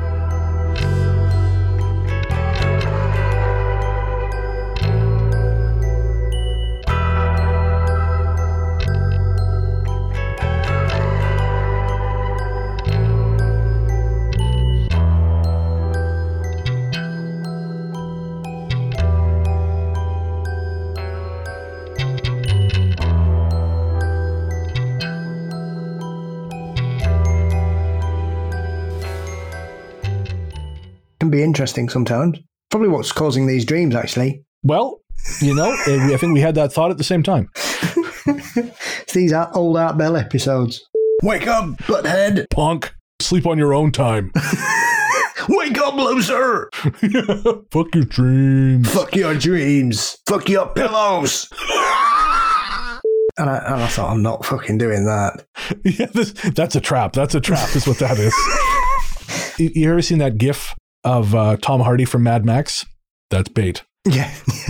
can be interesting sometimes. Probably what's causing these dreams, actually. Well, I think we had that thought at the same time. It's these old Art Bell episodes. Wake up, butthead! Punk, sleep on your own time. Wake up, loser! Fuck your dreams. Fuck your dreams. Fuck your pillows. And I thought, I'm not fucking doing that. Yeah, that's a trap. That's a trap is what that is. You ever seen that gif of Tom Hardy from Mad Max? That's bait. Yeah.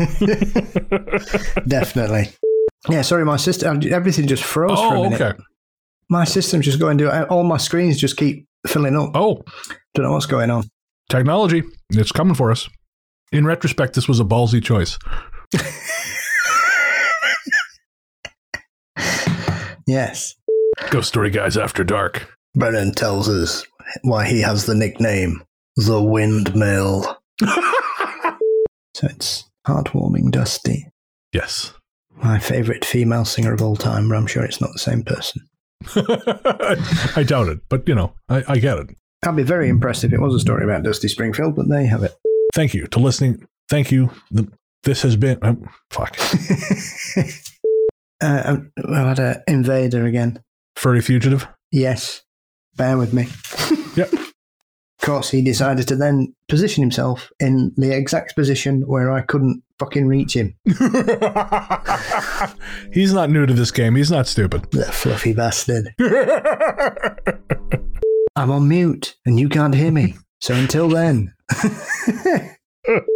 Definitely. Yeah, sorry, my system, everything just froze for a minute. Okay. My system's just going to, all my screens just keep filling up. Oh. Don't know what's going on. Technology. It's coming for us. In retrospect, this was a ballsy choice. Yes. Ghost Story Guys After Dark. Brennan tells us why he has the nickname, the Windmill. So it's heartwarming, Dusty. Yes. My favourite female singer of all time, but I'm sure it's not the same person. I doubt it, but I get it. I'd be very impressed if it was a story about Dusty Springfield, but there you have it. Thank you to listening. Thank you. This has been... fuck. I had an invader again. Furry fugitive? Yes. Bear with me. Yep. Of course, he decided to then position himself in the exact position where I couldn't fucking reach him. He's not new to this game. He's not stupid. The fluffy bastard. I'm on mute and you can't hear me. So until then.